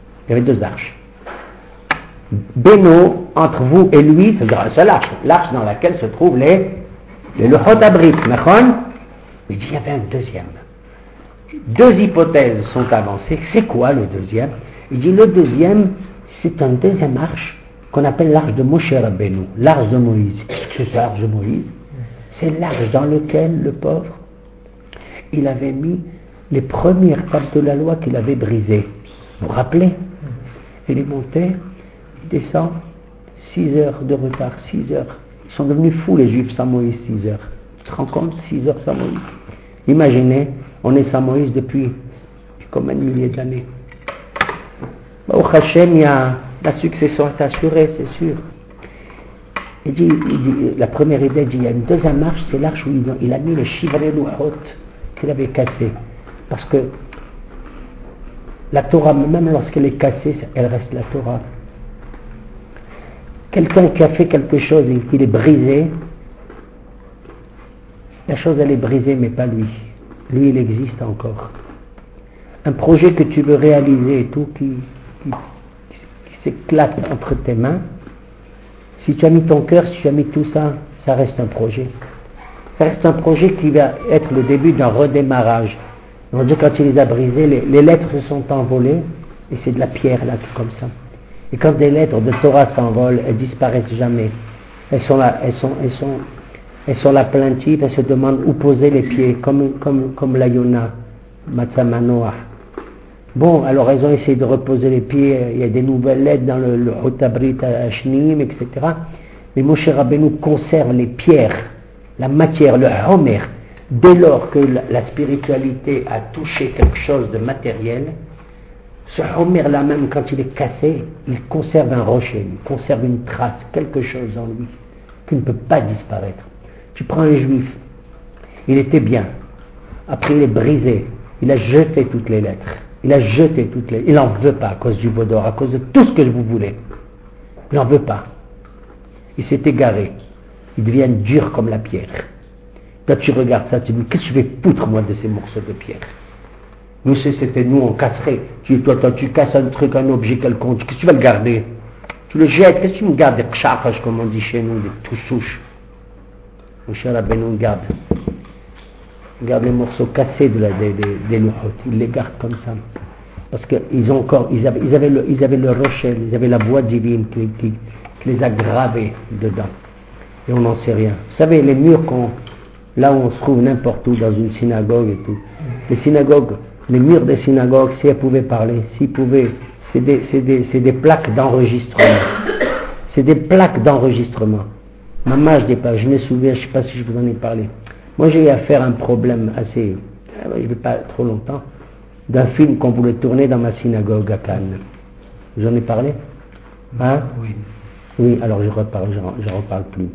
Beno, entre vous et lui, c'est-à-dire un seul arche, l'arche dans laquelle se trouvent les Luchot Abrit, mais il y avait un deuxième. Deux hypothèses sont avancées. C'est quoi le deuxième? Il dit le deuxième, c'est un deuxième arche qu'on appelle l'arche de Moshe Rabbeinu, l'arche de Moïse. Qu'est-ce que c'est l'arche de Moïse? C'est l'arche dans laquelle le pauvre, il avait mis les premières tables de la loi qu'il avait brisées. Vous vous rappelez? Il est monté, il descend, 6 heures de retard, 6 heures. Ils sont devenus fous les Juifs sans Moïse, 6 heures. Tu te rends compte? 6 heures sans Moïse. Imaginez, on est sans Moïse depuis combien de milliers d'années. Au Hachem, la succession est assurée, c'est sûr. Il dit, la première idée, il dit, il y a une deuxième marche, c'est l'arche où il a mis le Shivrei Luchot qu'il avait cassé. Parce que la Torah, même lorsqu'elle est cassée, elle reste la Torah. Quelqu'un qui a fait quelque chose et qu'il est brisé, la chose elle est brisée, mais pas lui. Lui, il existe encore. Un projet que tu veux réaliser et tout, qui s'éclate entre tes mains, si tu as mis ton cœur, si tu as mis tout ça, ça reste un projet. Ça reste un projet qui va être le début d'un redémarrage. On va dire quand il les a brisés, les lettres se sont envolées, et c'est de la pierre là, tout comme ça. Et quand des lettres de Torah s'envolent, elles disparaissent jamais. Elles sont là, elles sont Elles sont la plaintive, elles se demandent où poser les pieds, comme la Yona, Matsamanoah. Bon, alors elles ont essayé de reposer les pieds, il y a des nouvelles lettres dans le Hotabrit Ashnim, etc. Mais Moshe Rabbeinu conserve les pierres, la matière, le Homer. Dès lors que la spiritualité a touché quelque chose de matériel, ce Homer-là même, quand il est cassé, il conserve un rocher, il conserve une trace, quelque chose en lui, qui ne peut pas disparaître. Tu prends un juif, il était bien, après il est brisé, il a jeté toutes les lettres, il n'en veut pas à cause du Vaudor, à cause de tout ce que vous voulez, il n'en veut pas, il s'est égaré, il devient dur comme la pierre. Là tu regardes ça, tu te dis, qu'est-ce que je vais foutre moi de ces morceaux de pierre? Nous c'était nous, on casserait, toi tu casses un truc, un objet quelconque, qu'est-ce que tu vas le garder? Tu le jettes, qu'est-ce que tu me gardes des kshakash comme on dit chez nous, des tout souches? Moshe Rabbeinu garde les morceaux cassés des louchot, il les garde comme ça. Parce qu'ils avaient le rocher, ils avaient la voix divine qui les a gravés dedans. Et on n'en sait rien. Vous savez, les murs là où on se trouve n'importe où, dans une synagogue et tout, les murs des synagogues, si elles pouvaient parler, c'est des plaques d'enregistrement. C'est des plaques d'enregistrement. Maman, je me souviens, je ne sais pas si je vous en ai parlé. Moi, j'ai eu à faire un problème il n'y avait pas trop longtemps, d'un film qu'on voulait tourner dans ma synagogue à Cannes. J'en ai parlé? Hein? Oui, alors je reparle plus.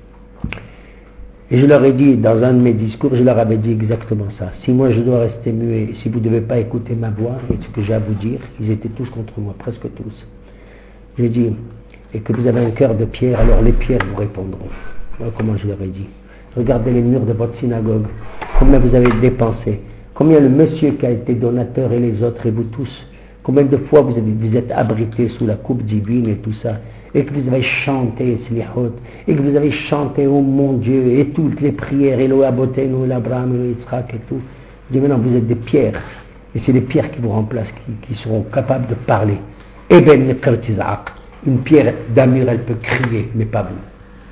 Et je leur ai dit, dans un de mes discours, je leur avais dit exactement ça. Si moi je dois rester muet, si vous ne devez pas écouter ma voix et ce que j'ai à vous dire, ils étaient tous contre moi, presque tous. J'ai dit, et que vous avez un cœur de pierre, alors les pierres vous répondront. Voilà comment je leur ai dit. Regardez les murs de votre synagogue, combien vous avez dépensé, combien le monsieur qui a été donateur et les autres et vous tous, combien de fois vous êtes abrités sous la coupe divine et tout ça, et que vous avez chanté Slihot, et que vous avez chanté oh mon Dieu, et toutes les prières, Elo Abotenu, Abraham, Elo Yitzhak et tout. Je dis maintenant vous êtes des pierres, et c'est les pierres qui vous remplacent, qui seront capables de parler. Eben Nekartizak, une pierre d'Amur elle peut crier, mais pas vous.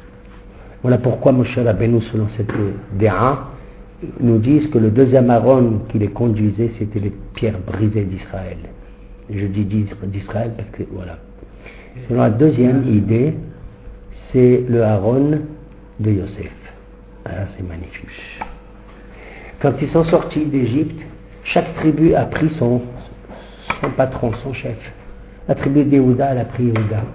Voilà pourquoi Moshe Rabbeinu, selon cette déa, nous disent que le deuxième Aaron qui les conduisait, c'était les pierres brisées d'Israël. Je dis d'Israël parce que voilà. Selon la deuxième idée, c'est le Aaron de Yosef. Ah, c'est magnifique. Quand ils sont sortis d'Égypte, chaque tribu a pris son patron, son chef. La tribu d'Yehuda, elle a pris Yehuda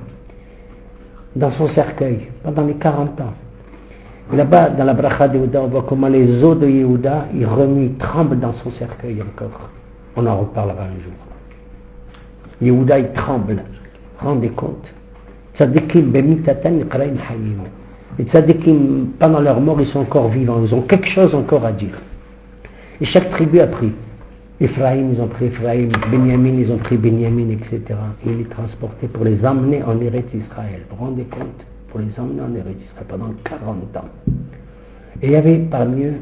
dans son cercueil pendant les 40 ans. Et là-bas, dans la bracha de Yehuda, on voit comment les os de Yehuda, ils remuent, tremblent dans son cercueil encore. On en reparlera un jour. Yehuda, il tremble. Rendez compte. Tzadikim bemitatan iqraim hayim. Les tzadikim, pendant leur mort, ils sont encore vivants. Ils ont quelque chose encore à dire. Et chaque tribu a pris. Ephraïm, ils ont pris Ephraïm. Benyamin, ils ont pris Benyamin, etc. Et ils les transportaient pour les emmener en Eretz Israël. Vous vous rendez compte? Pour les emmener en Eretz Israël pendant 40 ans. Et il y avait parmi eux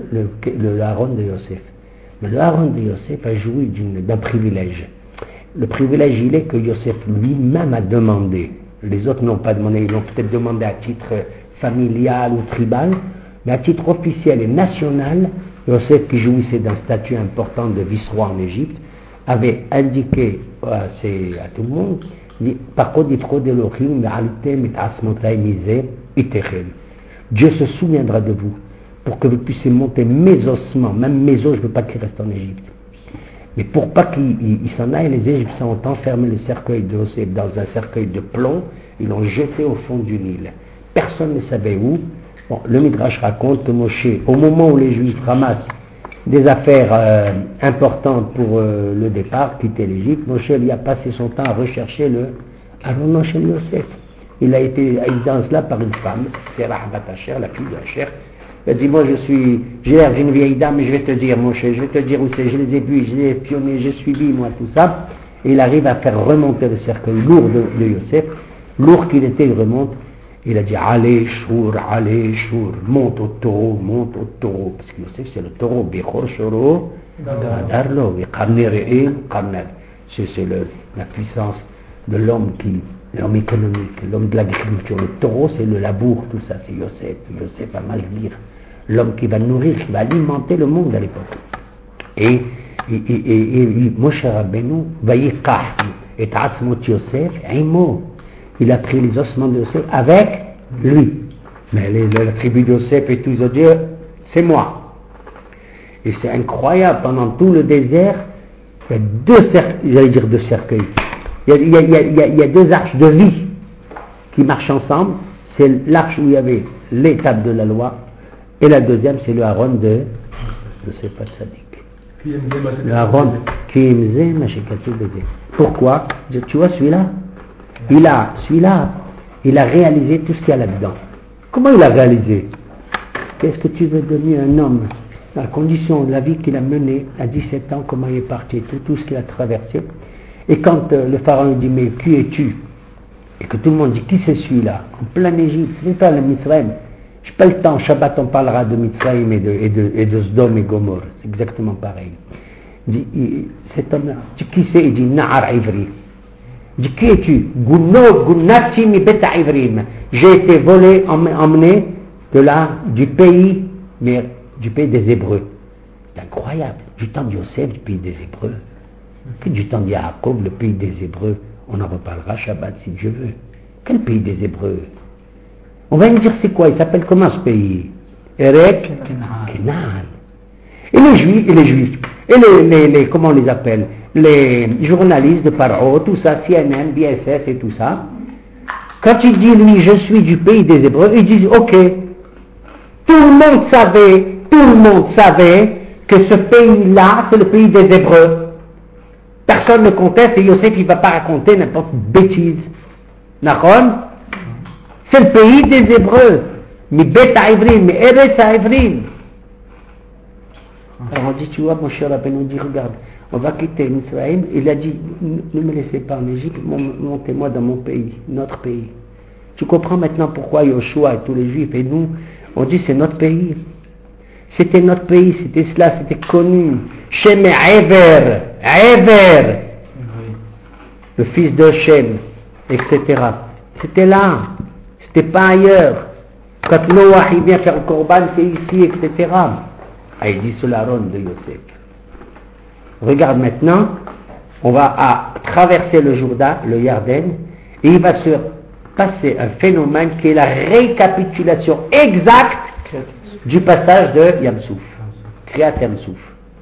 le Aaron de Yosef. Mais le Aaron de Yosef a joui d'un privilège. Le privilège, il est que Yosef lui-même a demandé. Les autres n'ont pas demandé, ils l'ont peut-être demandé à titre familial ou tribal, mais à titre officiel et national, Yosef, qui jouissait d'un statut important de vice-roi en Égypte, avait indiqué à tout le monde, par contre, Dieu se souviendra de vous pour que vous puissiez monter mes ossements, même mes os, je ne veux pas qu'ils restent en Égypte. Mais pour pas qu'ils s'en aillent, les Égyptiens ont enfermé le cercueil de Yosef dans un cercueil de plomb, ils l'ont jeté au fond du Nil. Personne ne savait où. Bon, le Midrash raconte que Moshe, au moment où les Juifs ramassent des affaires importantes pour le départ, quitter l'Égypte, Moshe lui a passé son temps à rechercher le Aaron chez Yosef. Il a été aidé dans cela par une femme, c'est Rahbat Asher, la fille de Asher. Elle dit, moi j'ai l'air d'une vieille dame, mais je vais te dire, Moshe, je vais te dire où c'est, je les ai vus, je les ai pionnés, j'ai suivi, moi, tout ça. Et il arrive à faire remonter le cercueil lourd de Yosef, lourd qu'il était, il remonte. Il a dit, allez, chour, monte au taureau, parce que Yosef c'est le taureau, Bechor Shoro, Darlo, c'est la puissance de l'homme l'homme économique, l'homme de l'agriculture. Le taureau, c'est le labour, tout ça, c'est Yosef. Yosef va mal dire. L'homme qui va nourrir, qui va alimenter le monde à l'époque. Et Moshe Rabbeinu, Vayiqah, et Atzmot Yosef, Imo. Il a pris les ossements de Yosef avec lui. Mais la tribu de Yosef et tous les autres dieux, c'est moi. Et c'est incroyable, pendant tout le désert, il y a deux cercueils. Il y a deux arches de vie qui marchent ensemble. C'est l'arche où il y avait l'étape de la loi, et la deuxième, c'est le Aaron de Yosef Hatzadik. Le Aaron qui aimait Mashikatou Bédé. Pourquoi? Tu vois celui-là, il a réalisé tout ce qu'il y a là-dedans. Comment il a réalisé? Qu'est-ce que tu veux devenir un homme? La condition de la vie qu'il a menée à 17 ans, comment il est parti, tout ce qu'il a traversé. Et quand le pharaon dit, mais qui es-tu? Et que tout le monde dit, qui c'est celui-là? En plein Égypte, c'est pas le Mitzrayim. Je n'ai pas le temps, Shabbat on parlera de Mitzrayim et de Sdom et Gomorre, c'est exactement pareil. Cet homme-là, qui c'est? Il dit, Na'ar Ivri. Il dit, qui es-tu? Gunnati mi beta Ivrim. J'ai été volé, emmené du pays des Hébreux. C'est incroyable. Du temps de Yosef, du pays des Hébreux. Puis du temps de Yaakov, le pays des Hébreux. On en reparlera Shabbat si Dieu veut. Quel pays des Hébreux? On va me dire c'est quoi? Il s'appelle comment ce pays? Erek Kenan. Et les Juifs, et les comment on les appelle? Les journalistes de Paro, tout ça, CNN, BSS et tout ça. Quand il dit lui, je suis du pays des Hébreux, ils disent ok. Tout le monde savait que ce pays-là, c'est le pays des Hébreux. Personne ne conteste et Yosef, il ne va pas raconter n'importe quelle bêtise. Nahon? C'est le pays des Hébreux. Mais Beta Ivrim, mais Eretz Ivrim. Alors on dit, tu vois, mon cher Rabbeinu, on dit, regarde, on va quitter Israël. Il a dit, ne me laissez pas en Égypte, montez-moi dans mon pays, notre pays. Tu comprends maintenant pourquoi Yoshua et tous les Juifs et nous, on dit c'est notre pays. C'était notre pays, c'était cela, c'était connu. Shem et Ever, le fils de Shem, etc. C'était là, c'était pas ailleurs. Quand Noah il vient faire le Corban, c'est ici, etc. Ah, il dit sur l'Aaron de Yosef. Regarde maintenant, on va traverser le Jourdain, le Yarden, et il va se passer un phénomène qui est la récapitulation exacte du passage de Yamsouf, Kriyat Yamsouf.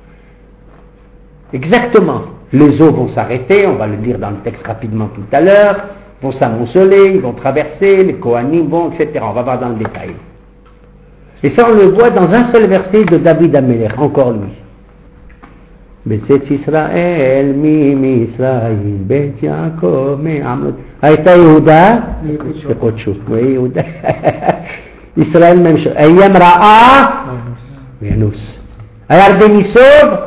Exactement. Les eaux vont s'arrêter, on va le lire dans le texte rapidement tout à l'heure, vont s'amonceler, ils vont traverser, les Kohanim vont, etc. On va voir dans le détail. Et ça on le voit dans un seul verset de David Amelech, encore lui. Betzet Israël, mi Israël, Bet Yaakov, mi Amlot. Aïta Yehuda, c'est Kochou. Oui, Yehuda. Israël, même chose. Ayam Ra'a, Yanous. Ayarden Isov,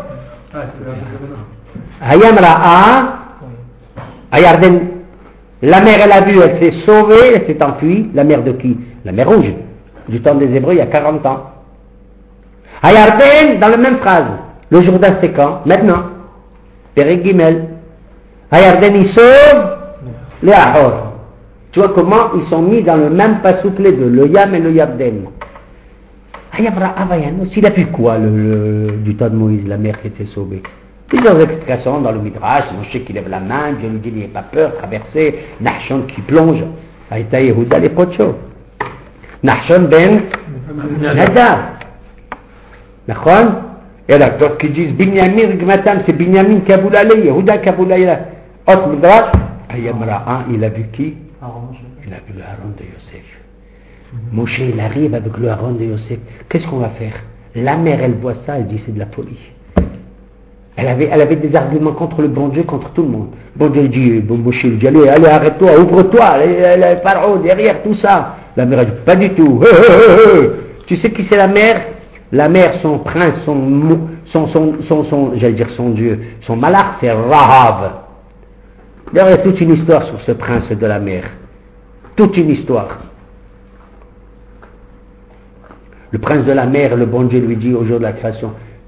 Ayam Ra'a, Ayarden. La mer, elle a vu, elle s'est sauvée, elle s'est enfuie. La mer de qui? La mer Rouge. Du temps des Hébreux, il y a 40 ans. Ayarden, dans la même phrase. Le Jourdain, c'est quand? Maintenant. Pérek Gimel. Ayarden, il sauve les Ahor. Tu vois comment ils sont mis dans le même pasouk les deux, le Yam et le Yarden. Ayabra Avayanos, il a vu quoi du temps de Moïse, la mer qui était sauvée? Plusieurs explications dans le Midrash, Moshe qui lève la main, Dieu lui dit n'ayez pas peur, traverser, Nachshon qui plonge, Aïta Yehuda les Pocho. Nachshon ben Nadav. Nachon? Et là, d'autres qui disent Binyamin Gmatam, c'est Binyamin Kaboulale, Yehuda Kaboulale. Autre Midrash, Ayamra, il a vu qui? Il a vu le Aaron de Yosef. Moshe, il arrive avec le Aaron de Yosef. Qu'est-ce qu'on va faire? La mère, elle voit ça, elle dit c'est de la folie. Elle avait des arguments contre le bon Dieu, contre tout le monde. Bon Dieu dit, Moshe, il dit, allez, arrête-toi, ouvre-toi, le pharaon, derrière, tout ça. La mère, elle dit, pas du tout. Tu sais qui c'est la mère? La mère, son prince, j'allais dire son Dieu, son malach, c'est Rahav. D'ailleurs, il y a toute une histoire sur ce prince de la mer. Toute une histoire. Le prince de la mer, le bon Dieu lui dit au jour de la création,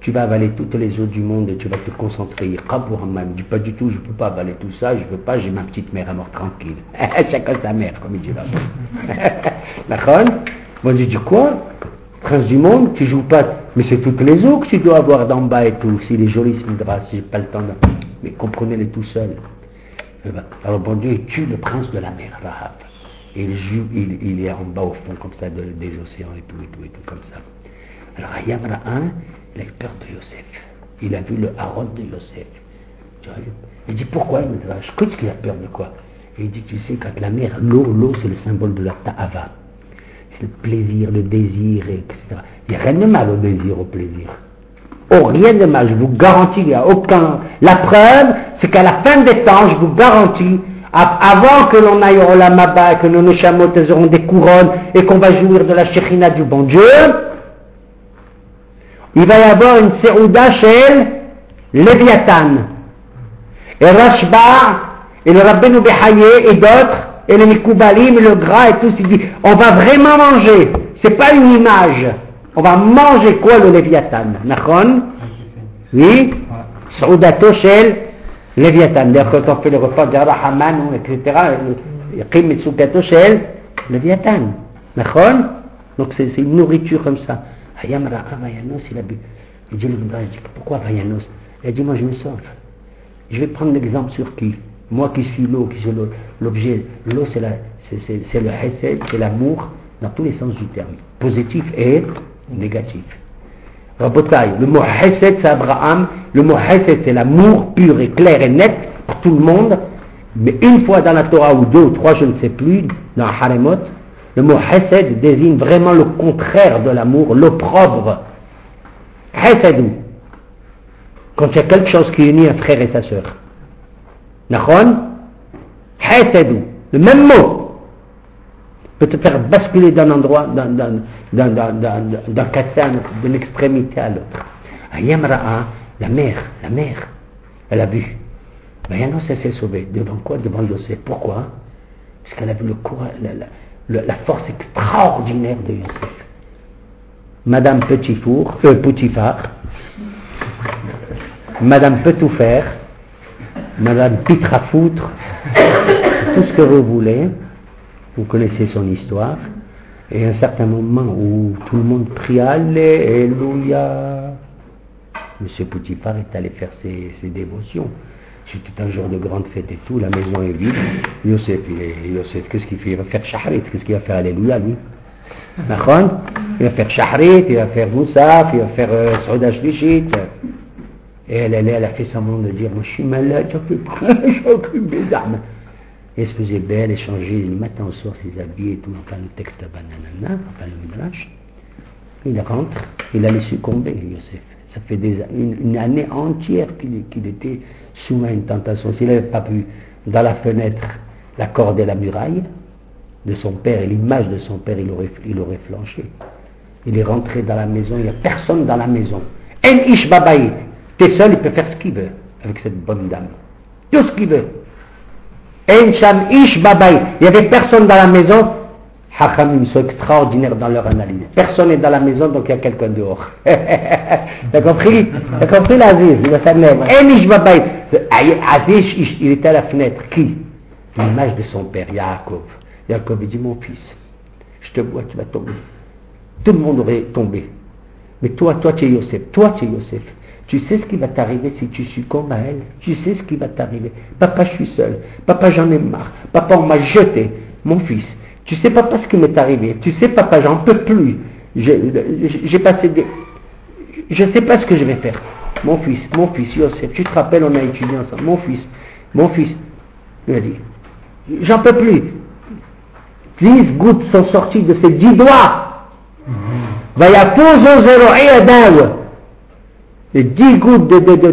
tu vas avaler toutes les eaux du monde et tu vas te concentrer. Il me dit pas du tout, je ne peux pas avaler tout ça, je ne veux pas, j'ai ma petite mère à mort tranquille. Chacun sa mère, comme il dit là-bas. D'accord? Moi je dis quoi? Prince du monde, tu joues pas, mais c'est toutes les eaux que tu dois avoir d'en bas et tout. S'il est joli ce midrash, si j'ai pas le temps de... Mais comprenez-les tout seul. Alors bon Dieu, il tue le prince de la mer, Rahab. Et il est en bas au fond comme ça des océans et tout comme ça. Alors Hayam Ra'an, il a eu peur de Yosef. Il a vu le Haron de Yosef. Il dit pourquoi il me dit, qu'est-ce qu'il a peur de quoi? Et il dit, tu sais, quand la mer, l'eau c'est le symbole de la ta'ava. C'est le plaisir, le désir, etc. Il n'y a rien de mal au désir, au plaisir. Oh, rien de mal, je vous garantis, il n'y a aucun... La preuve, c'est qu'à la fin des temps, je vous garantis, avant que l'on aille au Olam Haba, que nos chameaux auront des couronnes et qu'on va jouir de la Shekhina du bon Dieu, il va y avoir une Seouda chez Léviathan. Et Rashba, et le Rabbeinu Behaye et d'autres, et le Mikoubalim, et le gras et tout, il dit, on va vraiment manger. C'est pas une image. On va manger quoi le Léviathan? Nachon? Oui? Saoudato shel Léviathan. D'ailleurs, quand on fait le repas de Rahaman, etc., Qim et Soukato shel Léviathan. Nachon? Donc c'est une nourriture comme ça. Hayam Ra'a Vayanos, il a bu. Il dit, pourquoi Vayanos? Il a dit, moi je me sauve. Je vais prendre l'exemple sur qui? Moi qui suis l'eau, qui suis l'objet. L'eau c'est le hesed, c'est l'amour dans tous les sens du terme. Positif et négatif. Rabotai, le mot hesed c'est Abraham, le mot hesed c'est l'amour pur et clair et net pour tout le monde, mais une fois dans la Torah ou deux ou trois, je ne sais plus, dans Haremot, le mot hesed désigne vraiment le contraire de l'amour, l'opprobre. Hesedou. Quand il y a quelque chose qui unit un frère et sa sœur. Nachon? Hesedou. Le même mot peut te faire basculer d'un endroit, d'un cassin, d'une extrémité à l'autre. Hayam Ra'a, la mère, elle a vu. Vayanos, elle s'est sauvée. Devant quoi? Devant Yosef. Pourquoi? Parce qu'elle a vu le courage, la force extraordinaire de Yosef. Madame Potiphar, Madame peut tout faire, Madame Pitre à foutre, tout ce que vous voulez, vous connaissez son histoire, et à un certain moment où tout le monde prie Alléluia, Monsieur Potiphar est allé faire ses dévotions. C'était un jour de grande fête et tout, la maison est vide. Yosef, qu'est-ce qu'il fait? Il va faire Shahrit, qu'est-ce qu'il va faire? Alléluia, lui. D'accord? Il va faire Shahrit, il va faire Moussaf, il va faire Saouda Shlishit. Et elle a fait semblant de dire, moi je suis malade, j'en peux pas, j'en peux bizarre. Et elle se faisait belle, elle changeait le matin au soir ses habits et tout, enfin le texte bananana, enfin le midrash. Il rentre, il allait succomber, Yosef. Ça fait une année entière qu'il était soumis à une tentation. S'il n'avait pas vu dans la fenêtre la corde et la muraille de son père et l'image de son père, il aurait flanché. Il est rentré dans la maison, il n'y a personne dans la maison. En ish babaït. T'es seul, il peut faire ce qu'il veut avec cette bonne dame. Tout ce qu'il veut. En sham ish babaït. Il n'y avait personne dans la maison. Hachamim sont extraordinaires dans leur analyse. Personne n'est dans la maison, donc il y a quelqu'un dehors. T'as compris? T'as compris l'Aziz? Il va s'amener. En ish babaït. Aziz, il était à la fenêtre. Qui? L'image de son père, Yaakov. Yaakov, il dit, mon fils, je te vois, tu vas tomber. Tout le monde aurait tombé. Mais toi tu es Yosef. Toi tu es Yosef. Tu sais ce qui va t'arriver si tu succombes à elle. Tu sais ce qui va t'arriver. Papa, je suis seul. Papa, j'en ai marre. Papa, on m'a jeté. Mon fils, tu sais papa ce qui m'est arrivé. Tu sais papa, j'en peux plus. J'ai passé des... Je sais pas ce que je vais faire. Mon fils, Yosef, tu te rappelles, on a étudié ensemble. Mon fils, il a dit, j'en peux plus. 10 gouttes sont sorties de ses 10 doigts. Vayafuzo zero'i adaw. Et 10 gouttes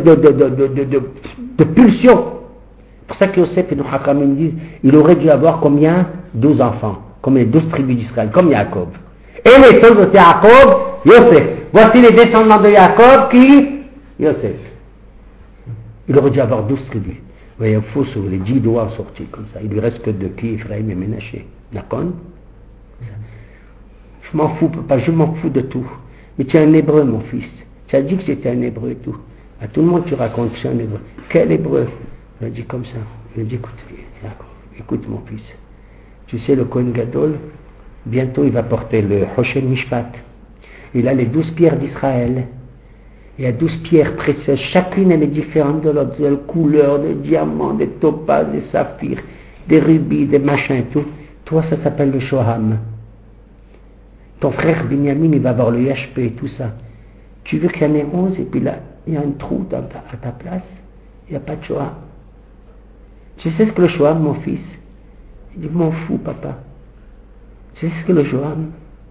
de pulsion. C'est pour ça que Yosef et nos Hakamim disent, il aurait dû avoir combien? 12 enfants. Comme les 12 tribus d'Israël, comme Yaakov. Et les sons de Yaakov, Yosef. Voici les descendants de Yaakov qui? Yosef. Il aurait dû avoir 12 tribus. Vayafuzo, les 10 doigts sortis comme ça. Il lui reste que de qui? Ephraim et Ménaché. D'accord? Je m'en fous, papa, je m'en fous de tout. Mais tu es un hébreu, mon fils. Tu as dit que c'était un hébreu et tout. À tout le monde, tu racontes que c'est un hébreu. Quel hébreu? Il a dit comme ça. Il a dit, écoute mon fils. Tu sais, le Kohen Gadol, bientôt il va porter le Hoshen Mishpat. Il a les 12 pierres d'Israël. Il y a 12 pierres précieuses. Chacune, elle est différente de l'autre. De couleur, des diamants, des topazes, des saphirs, des rubis, des machins et tout. Toi, ça s'appelle le Shoham. Ton frère Binyamin, il va avoir le HP et tout ça. Tu veux qu'il y en ait 11 et puis là, il y a un trou à ta place. Il n'y a pas de Shoham. Tu sais ce que le Shoham, mon fils? Il dit, m'en fous, papa. Tu sais ce que le Shoham?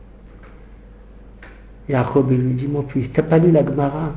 Jacob, il lui dit, mon fils, t'as pas lu la Gemara?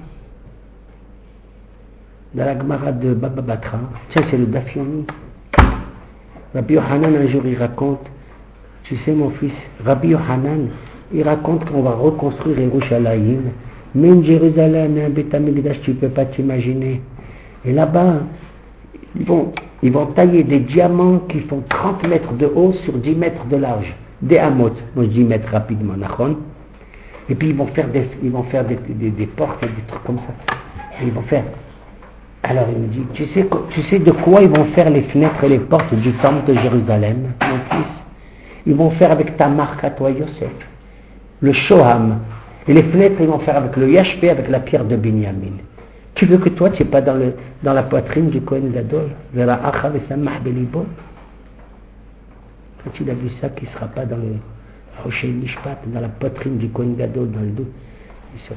Dans la Gemara de Baba Batra. Tiens, c'est le Daf Yomi. Rabbi Yohanan, un jour, il raconte, tu sais, mon fils, Rabbi Yohanan, il raconte qu'on va reconstruire Yerushalayim, même Jérusalem et un Beth Amikdash, tu ne peux pas t'imaginer. Et là-bas, ils vont tailler des diamants qui font 30 mètres de haut sur 10 mètres de large. Des hamots, moi je dis mètres rapidement, nachon. Et puis ils vont faire des portes, des trucs comme ça. Et ils vont faire. Alors il me dit, tu sais de quoi ils vont faire les fenêtres et les portes du temple de Jérusalem, mon fils? Ils vont faire avec ta marque à toi, Yosef. Le Shoham. Et les fenêtres, ils vont faire avec le Yashpé, avec la pierre de Binyamin. Tu veux que toi, tu n'es pas dans la poitrine du Kohen Gadol? Vera Acha Vesamah Belibo. Quand il a vu ça, qu'il ne sera pas dans le Hoshen Mishpat, dans la poitrine du Kohen Gadol, dans le dos. Il saute.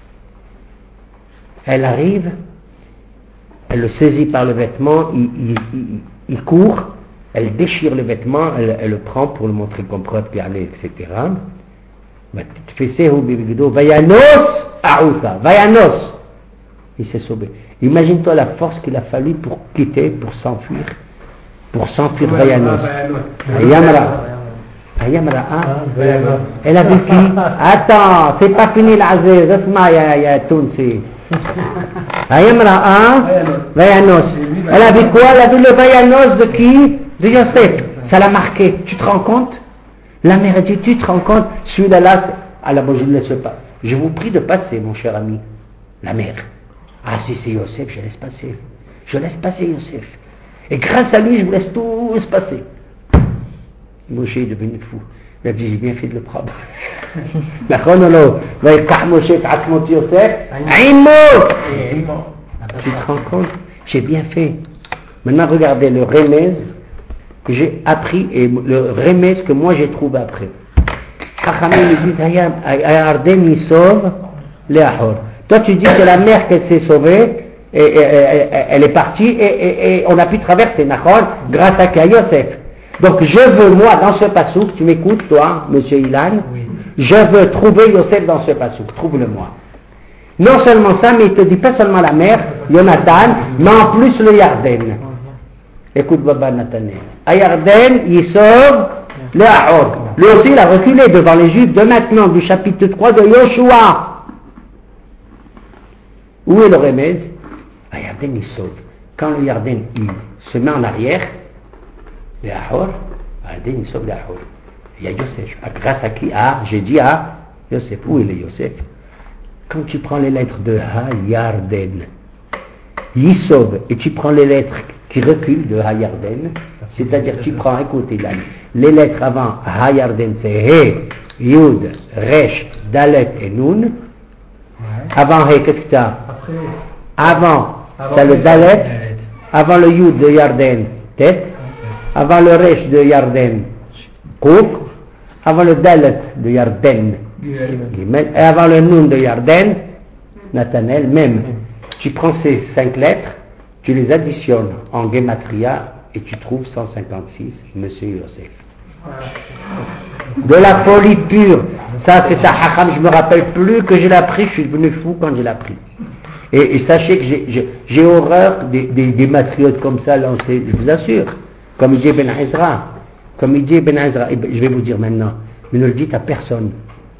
Elle arrive, elle le saisit par le vêtement, il court, elle déchire le vêtement, elle le prend pour le montrer comme preuve qu'il allait, etc. Vayanos Aousa, Vayanos. Il s'est sauvé. Imagine-toi la force qu'il a fallu pour quitter, pour s'enfuir Vayanos. Ayamra, elle a vu qui? Attends, c'est pas fini l'Aziz, Asma ya Tounsi. Ayamra, Vayanos. Elle a vu quoi? Elle a vu le Vayanos de qui? De Yosef. Ça l'a marqué. Tu te rends compte? La mère a dit, tu te rends compte? Celui-là, là, bon, je ne laisse pas. Je vous prie de passer, mon cher ami. La mère. Ah, si c'est Yosef, je laisse passer. Je laisse passer Yosef. Et grâce à lui, je vous laisse tous passer. Moshe est devenu fou. Il a dit, j'ai bien fait de le prendre. Moshe, Yosef. Tu te rends compte? J'ai bien fait. Maintenant, regardez le remède que j'ai appris et le remède que moi j'ai trouvé après. Chachamim me dit, Ayarden il sauve Léahor. Toi tu dis que la mère qu'elle s'est sauvée, elle est partie et on a pu traverser Nahor grâce à Yosef. Donc je veux moi dans ce passouk, tu m'écoutes toi, monsieur Ilan, oui. Je veux trouver Yosef dans ce passouk, trouve-le-moi. Non seulement ça, mais il te dit pas seulement la mère, Jonathan, mais en plus le Yarden. Écoute Baba Nathanaël. À Yarden, il sauve le Ahod. Lui aussi, il a reculé devant les Juifs de maintenant, du chapitre 3 de Yoshua. Où est le remède? À Yarden, il sauve. Quand le Yarden, il se met en arrière, le Ahod, à Yarden, il sauve le Ahod. Il y a Yosef. Grâce à qui? Ah, j'ai dit à Yosef. Où est le Yosef? Quand tu prends les lettres de Ha-Yarden, Yisov, et tu prends les lettres qui reculent de Ha-Yarden, c'est-à-dire tu prends, écoutez là, les lettres avant Ha-Yarden, c'est He, Yud, Resh, Dalet et Nun. Avant He, qu'est-ce que tu as? Avant, tu as le Dalet, avant le Yud de Yarden, tête, avant le Resh de Yarden, Kouf, avant le Dalet de Yarden, et avant le Nun de Yarden, Nathanaël, même. Tu prends ces 5 lettres, tu les additionnes en Gematria et tu trouves 156, Monsieur Yosef. De la folie pure. Ça, c'est un hacham, je me rappelle plus que je l'ai appris, je suis devenu fou quand je l'ai appris. Et sachez que j'ai horreur des matriotes comme ça lancés, je vous assure. Comme il dit Ben Ezra. Je vais vous dire maintenant, mais ne le dites à personne.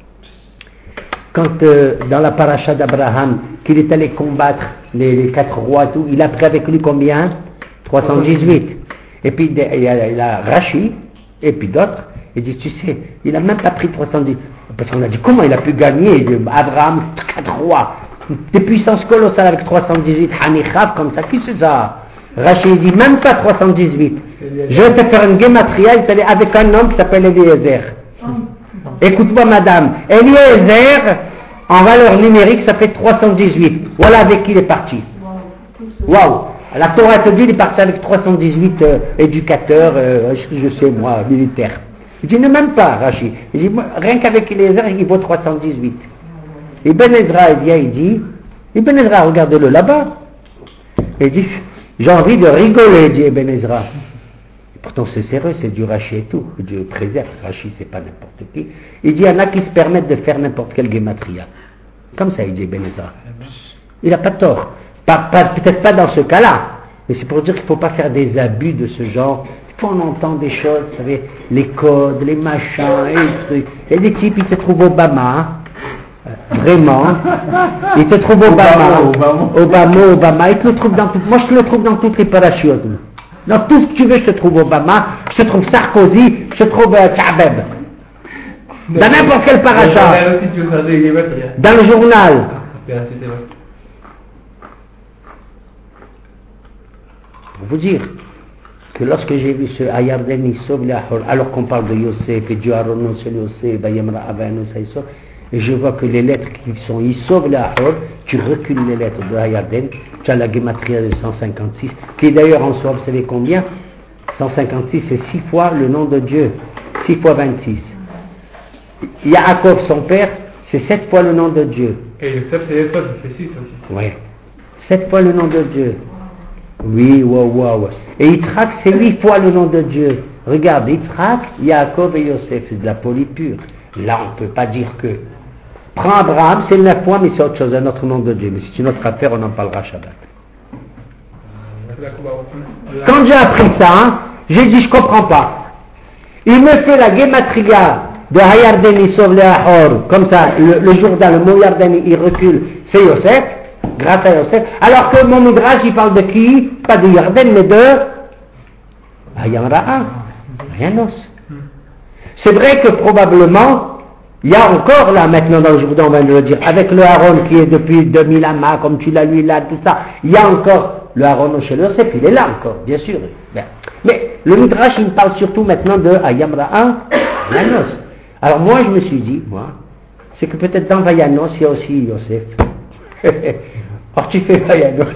Quand dans la paracha d'Abraham, qu'il est allé combattre les 4 rois et tout, il a pris avec lui combien? 318. Et puis il a Rashi, et puis d'autres, il dit, tu sais, il n'a même pas pris 310. Parce qu'on a dit, comment il a pu gagner Abraham, 4 rois? Des puissances colossales avec 318 Hanichaf comme ça. Qui c'est ça? Rachid dit même pas 318. Je vais te faire une gematria avec un homme qui s'appelle Eliezer. Écoute-moi madame, Eliezer, en valeur numérique, ça fait 318. Voilà avec qui il est parti. Waouh! La Torah te dit qu'il est parti avec 318 éducateurs, je sais moi, militaires. Il dit ne même pas, Rachid. Il dit rien qu'avec Eliezer, il vaut 318. Et Ben Ezra, il vient, il dit, Ibn Ezra, regardez-le là-bas. Il dit, j'ai envie de rigoler, dit Ibn Ezra. Et pourtant c'est sérieux, c'est du Rachid et tout. Dieu préserve, Rachid c'est pas n'importe qui. Il dit, il y en a qui se permettent de faire n'importe quelle gematria. Comme ça, il dit Ibn Ezra. Il n'a pas tort. Peut-être pas dans ce cas-là, mais c'est pour dire qu'il ne faut pas faire des abus de ce genre. Quand on entend des choses, vous savez, les codes, les machins, et les trucs. Et des types, ils te trouvent Obama. Vraiment, il te trouve Obama, il te le trouve dans tout, moi je te le trouve dans toutes les parachutes. Dans tout ce que tu veux, je te trouve Obama, je te trouve Sarkozy, je te trouve Kabeb. Dans n'importe quel parachat. Dans le journal. Pour vous dire que lorsque j'ai vu ce Ayardeni sauve alors qu'on parle de Yosef et Dieu a renoncé Yosef, Bayamra Avanu Saïso, et je vois que les lettres qui sont Yisov Lahor, tu recules les lettres de Hayarden, tu as la gematria de 156, qui est d'ailleurs en soi, vous savez combien? 156, c'est 6 fois le nom de Dieu, 6 fois 26. Yaakov, son père, c'est 7 fois le nom de Dieu. Et le 7, c'est les fois, c'est 6 aussi. Oui, 7 fois le nom de Dieu. Oui, wow. Et Yitzhak, c'est 8 fois le nom de Dieu. Regarde, Yitzhak, Yaakov et Yosef, c'est de la folie pure. Là, on ne peut pas dire que. Prends Abraham, c'est 9 fois, mais c'est autre chose, un autre nom de Dieu. Mais c'est une autre affaire, on en parlera Shabbat. Quand j'ai appris ça, j'ai dit, je comprends pas. Il me fait la gematria de Hayardeni Sov Leahor, comme ça, le Jourdain, le mot Yardeni, il recule, c'est Yosef, grâce à Yosef. Alors que mon Midrash, il parle de qui? Pas de Yarden, mais de Hayamra'a, Hayanos. C'est vrai que probablement, il y a encore là maintenant dans le Jourdain, on va le dire, avec le Aaron qui est depuis 2000 amas, comme tu l'as lu là, tout ça, il y a encore le Aaron chez Yosef, il est là encore, bien sûr. Bien. Mais le Midrash, il parle surtout maintenant de Hayamra'a, Hayanos. Alors moi, je me suis dit, c'est que peut-être dans Vayanos, il y a aussi Yosef. Or tu fais Vayanos.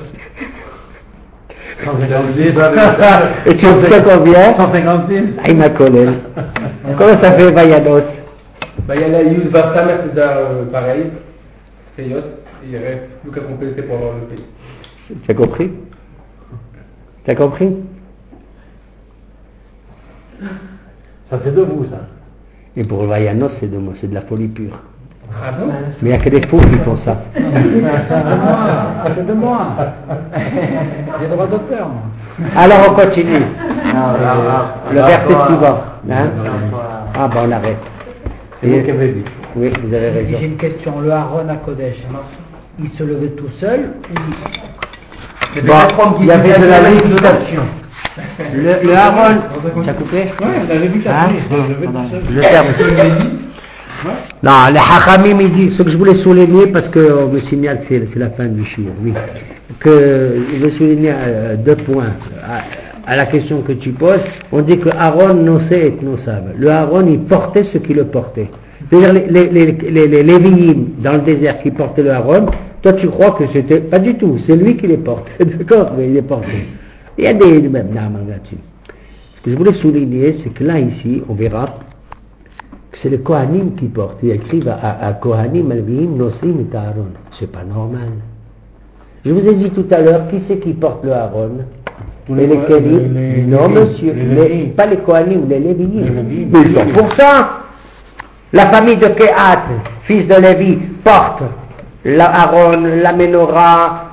Et tu sais combien? 156. Il m'a collé. Comment ça fait Vayanos? Il y a la Yud Barsam, c'est pareil. C'est Yos. Il reste plus qu'à compléter pour avoir le pays. Tu as compris? Tu as compris? Ça fait de vous, ça. Et pour Vayanos, c'est de la folie pure. Ah bon? Mais il n'y a que des fous qui font ça. C'est de moi. J'ai le droit de faire, moi. Alors on continue. Le verset suivant. Hein? Ah bon, on arrête. C'est vous qui avez dit. Oui, vous avez raison. J'ai une question. Le Aaron à Kodesh, il se levait tout seul ou il y avait de la législation. Le Aaron, tu as coupé? Oui, on avait vu ça. Le terme. Non, les Hachamim, il dit, ce que je voulais souligner, parce qu'on me signale que c'est la fin du shiur, oui, que je veux souligner 2 points. À la question que tu poses, on dit que Aaron nosait et nosave. Le Aaron, il portait ce qui le portait. C'est-à-dire les Lévi'im dans le désert qui portaient le Aaron, toi tu crois que c'était pas du tout, c'est lui qui les porte, d'accord, mais il les portait. Il y a des mêmes là-dessus. Ce que je voulais souligner, c'est que là ici, on verra que c'est le Kohanim qui porte. Ils écrivent à Kohanim, Lévi'im, Nosim et Aaron. C'est pas normal. Je vous ai dit tout à l'heure, qui c'est qui porte le Aaron? Et les Kélim? Non, monsieur, pas les Kohanim, les Lévi'im. Mais ils sont pour ça. La famille de Kehat, fils de Lévi, porte l'Aaron, la Ménorah,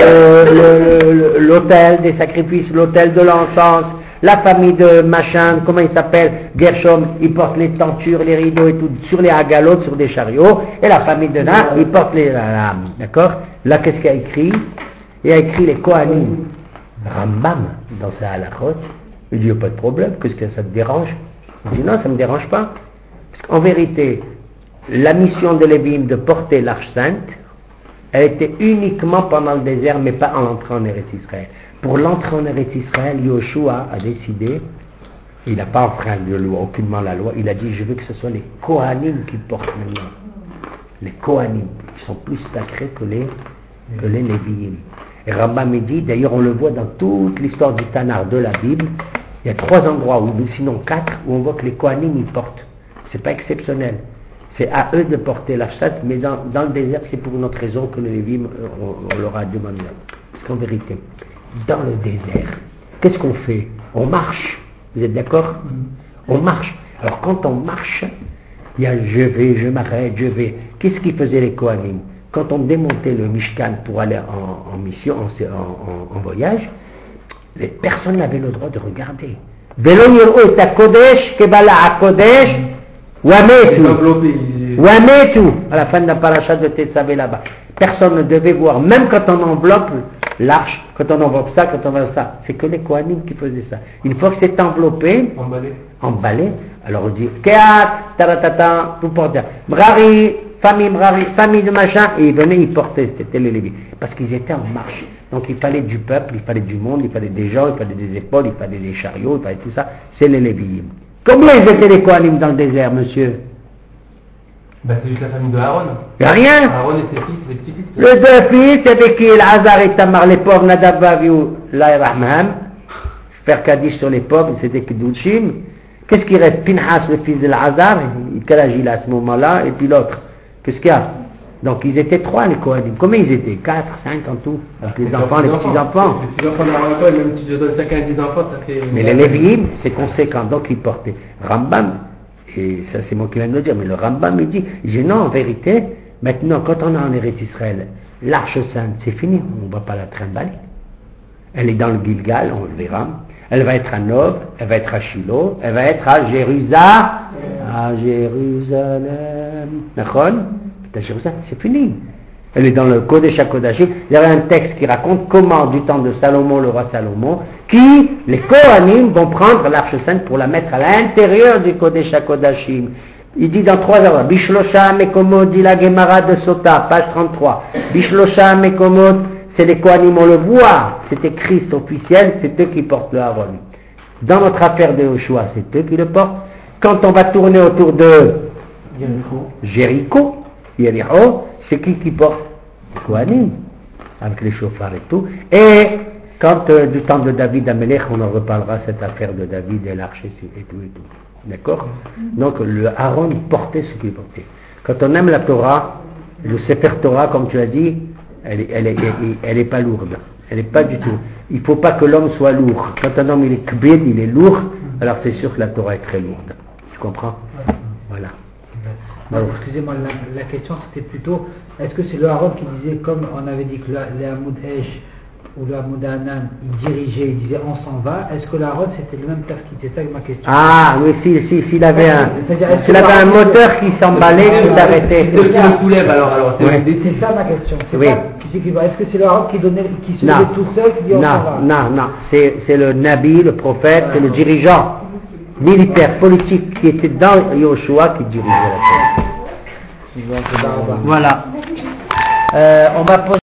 l'autel des sacrifices, l'autel de l'encens. La famille de machin, comment il s'appelle, Gershom, il porte les tentures, les rideaux et tout, sur les agalotes, sur des chariots. Et la famille de Na, il porte les lames. D'accord? Là, qu'est-ce qu'il a écrit? Il a écrit les Kohanim. Rambam, dans sa halachot. Il dit, pas de problème, qu'est-ce que ça te dérange? Il dit, non, ça ne me dérange pas. Parce qu'en vérité, la mission de Lévi'im de porter l'arche sainte, Elle était uniquement pendant le désert, mais pas en entrant en Eretz Israël. Pour l'entrée en Eretz Israël, Yoshua a décidé, il n'a pas enfreint de loi, aucunement la loi, il a dit, je veux que ce soit les Kohanim qui portent maintenant. Les Kohanim, ils sont plus sacrés que les Lévi'im. Et Rambam dit, d'ailleurs on le voit dans toute l'histoire du Tanakh de la Bible, il y a 3 endroits, ou sinon 4, où on voit que les Kohanim ils portent. C'est pas exceptionnel. C'est à eux de porter la chasse, mais dans le désert, c'est pour une autre raison que les Lévi'im, on leur a demandé. Parce qu'en vérité, dans le désert, qu'est-ce qu'on fait? On marche. Vous êtes d'accord? On marche. Alors quand on marche, il y a je vais, je m'arrête, je vais. Qu'est-ce qu'ils faisaient les Kohanim? Quand on démontait le Mishkan pour aller en mission, en voyage, personne n'avait le droit de regarder. Velo yir'u et hakodesh kebala hakodesh wametu. À la fin de la paracha de Tetzavé là-bas. Personne ne devait voir, même quand on enveloppe l'arche, quand on enveloppe ça, quand on enveloppe ça. C'est que les Kohanim qui faisaient ça. Une fois que c'est enveloppé, emballé, alors on dit Keat, taratata, tout porter. Mrari, famille de machin, et ils venaient, ils portaient, c'était les Lévites. Parce qu'ils étaient en marche. Donc il fallait du peuple, il fallait du monde, il fallait des gens, il fallait des épaules, il fallait des chariots, il fallait tout ça. C'est les Lévites. Combien ils étaient les Kohanim dans le désert, monsieur? C'est juste la famille de Aaron. Il n'y a rien. Aaron et ses fils, les petits-fils. Les 2 fils, c'était qui? Elazar et Tamar, les pauvres, Nadab, Avihu, Lai Rahman. Faire Kaddish sur les pauvres, c'était Kedushim. Qu'est-ce qui reste? Pinhas, le fils de l'Azar, quel âge il a à ce moment-là, et puis l'autre. Qu'est-ce qu'il y a? Donc ils étaient 3 les Kohanim. Combien ils étaient? 4, 5 en tout. Avec les enfants, les petits-enfants. Les petits-enfants d'Aaron, même si je donne chacun des enfants, ça fait... Mais les Lévi'im, c'est conséquent. Donc ils portaient. Rambam, et ça c'est moi qui viens de le dire, mais le Rambam il dit non, en vérité, maintenant quand on est en Eretz Israël, l'arche sainte, c'est fini, on ne va pas la trimballer. Elle est dans le Gilgal, on le verra. Elle va être à Nov, elle va être à Shiloh, elle va être à Jérusalem. À Jérusalem. D'accord? À Jérusalem, c'est fini. Elle est dans le Kodesh HaKodashim. Il y avait un texte qui raconte comment, du temps de Salomon, le roi Salomon, les Kohanim vont prendre l'arche sainte pour la mettre à l'intérieur du Kodesh HaKodashim. Il dit dans 3 heures, Bishlosha Mekomot, dit la Gemara de Sota, page 33. Bishlosha Mekomot, c'est les Kohanim, on le voit, c'est écrit, c'est officiel, c'est eux qui portent le Aaron. Dans notre affaire de Yoshua, c'est eux qui le portent. Quand on va tourner autour de Jéricho, c'est qui porte? Les Kohanim, avec les chauffards et tout. Et quand du temps de David Amelech, on en reparlera, cette affaire de David et l'arche et tout. D'accord? Donc le Aaron portait ce qu'il portait. Quand on aime la Torah, le Sefer Torah, comme tu as dit, elle est pas lourde. Elle est pas du tout. Il ne faut pas que l'homme soit lourd. Quand un homme il est kbid, il est lourd, alors c'est sûr que la Torah est très lourde. Tu comprends? Voilà. Alors, excusez-moi, la question c'était plutôt, est-ce que c'est le Aaron qui disait, comme on avait dit que le Hamoud Esh ou le Hamoud Anan, il dirigeait, il disait on s'en va, est-ce que le Aaron c'était le même tafkid? C'est ça ma question. Ah oui, s'il avait un moteur qui s'emballait, qui s'arrêtait. Qui le soulève alors. C'est ça ma question. Oui. Est-ce que c'est le Aaron qui se levait tout seul, qui dit on s'en va? Non, c'est le Nabi, le prophète, c'est le dirigeant militaire, politique qui était dans Yoshua qui dirigeait la terre. Voilà. On va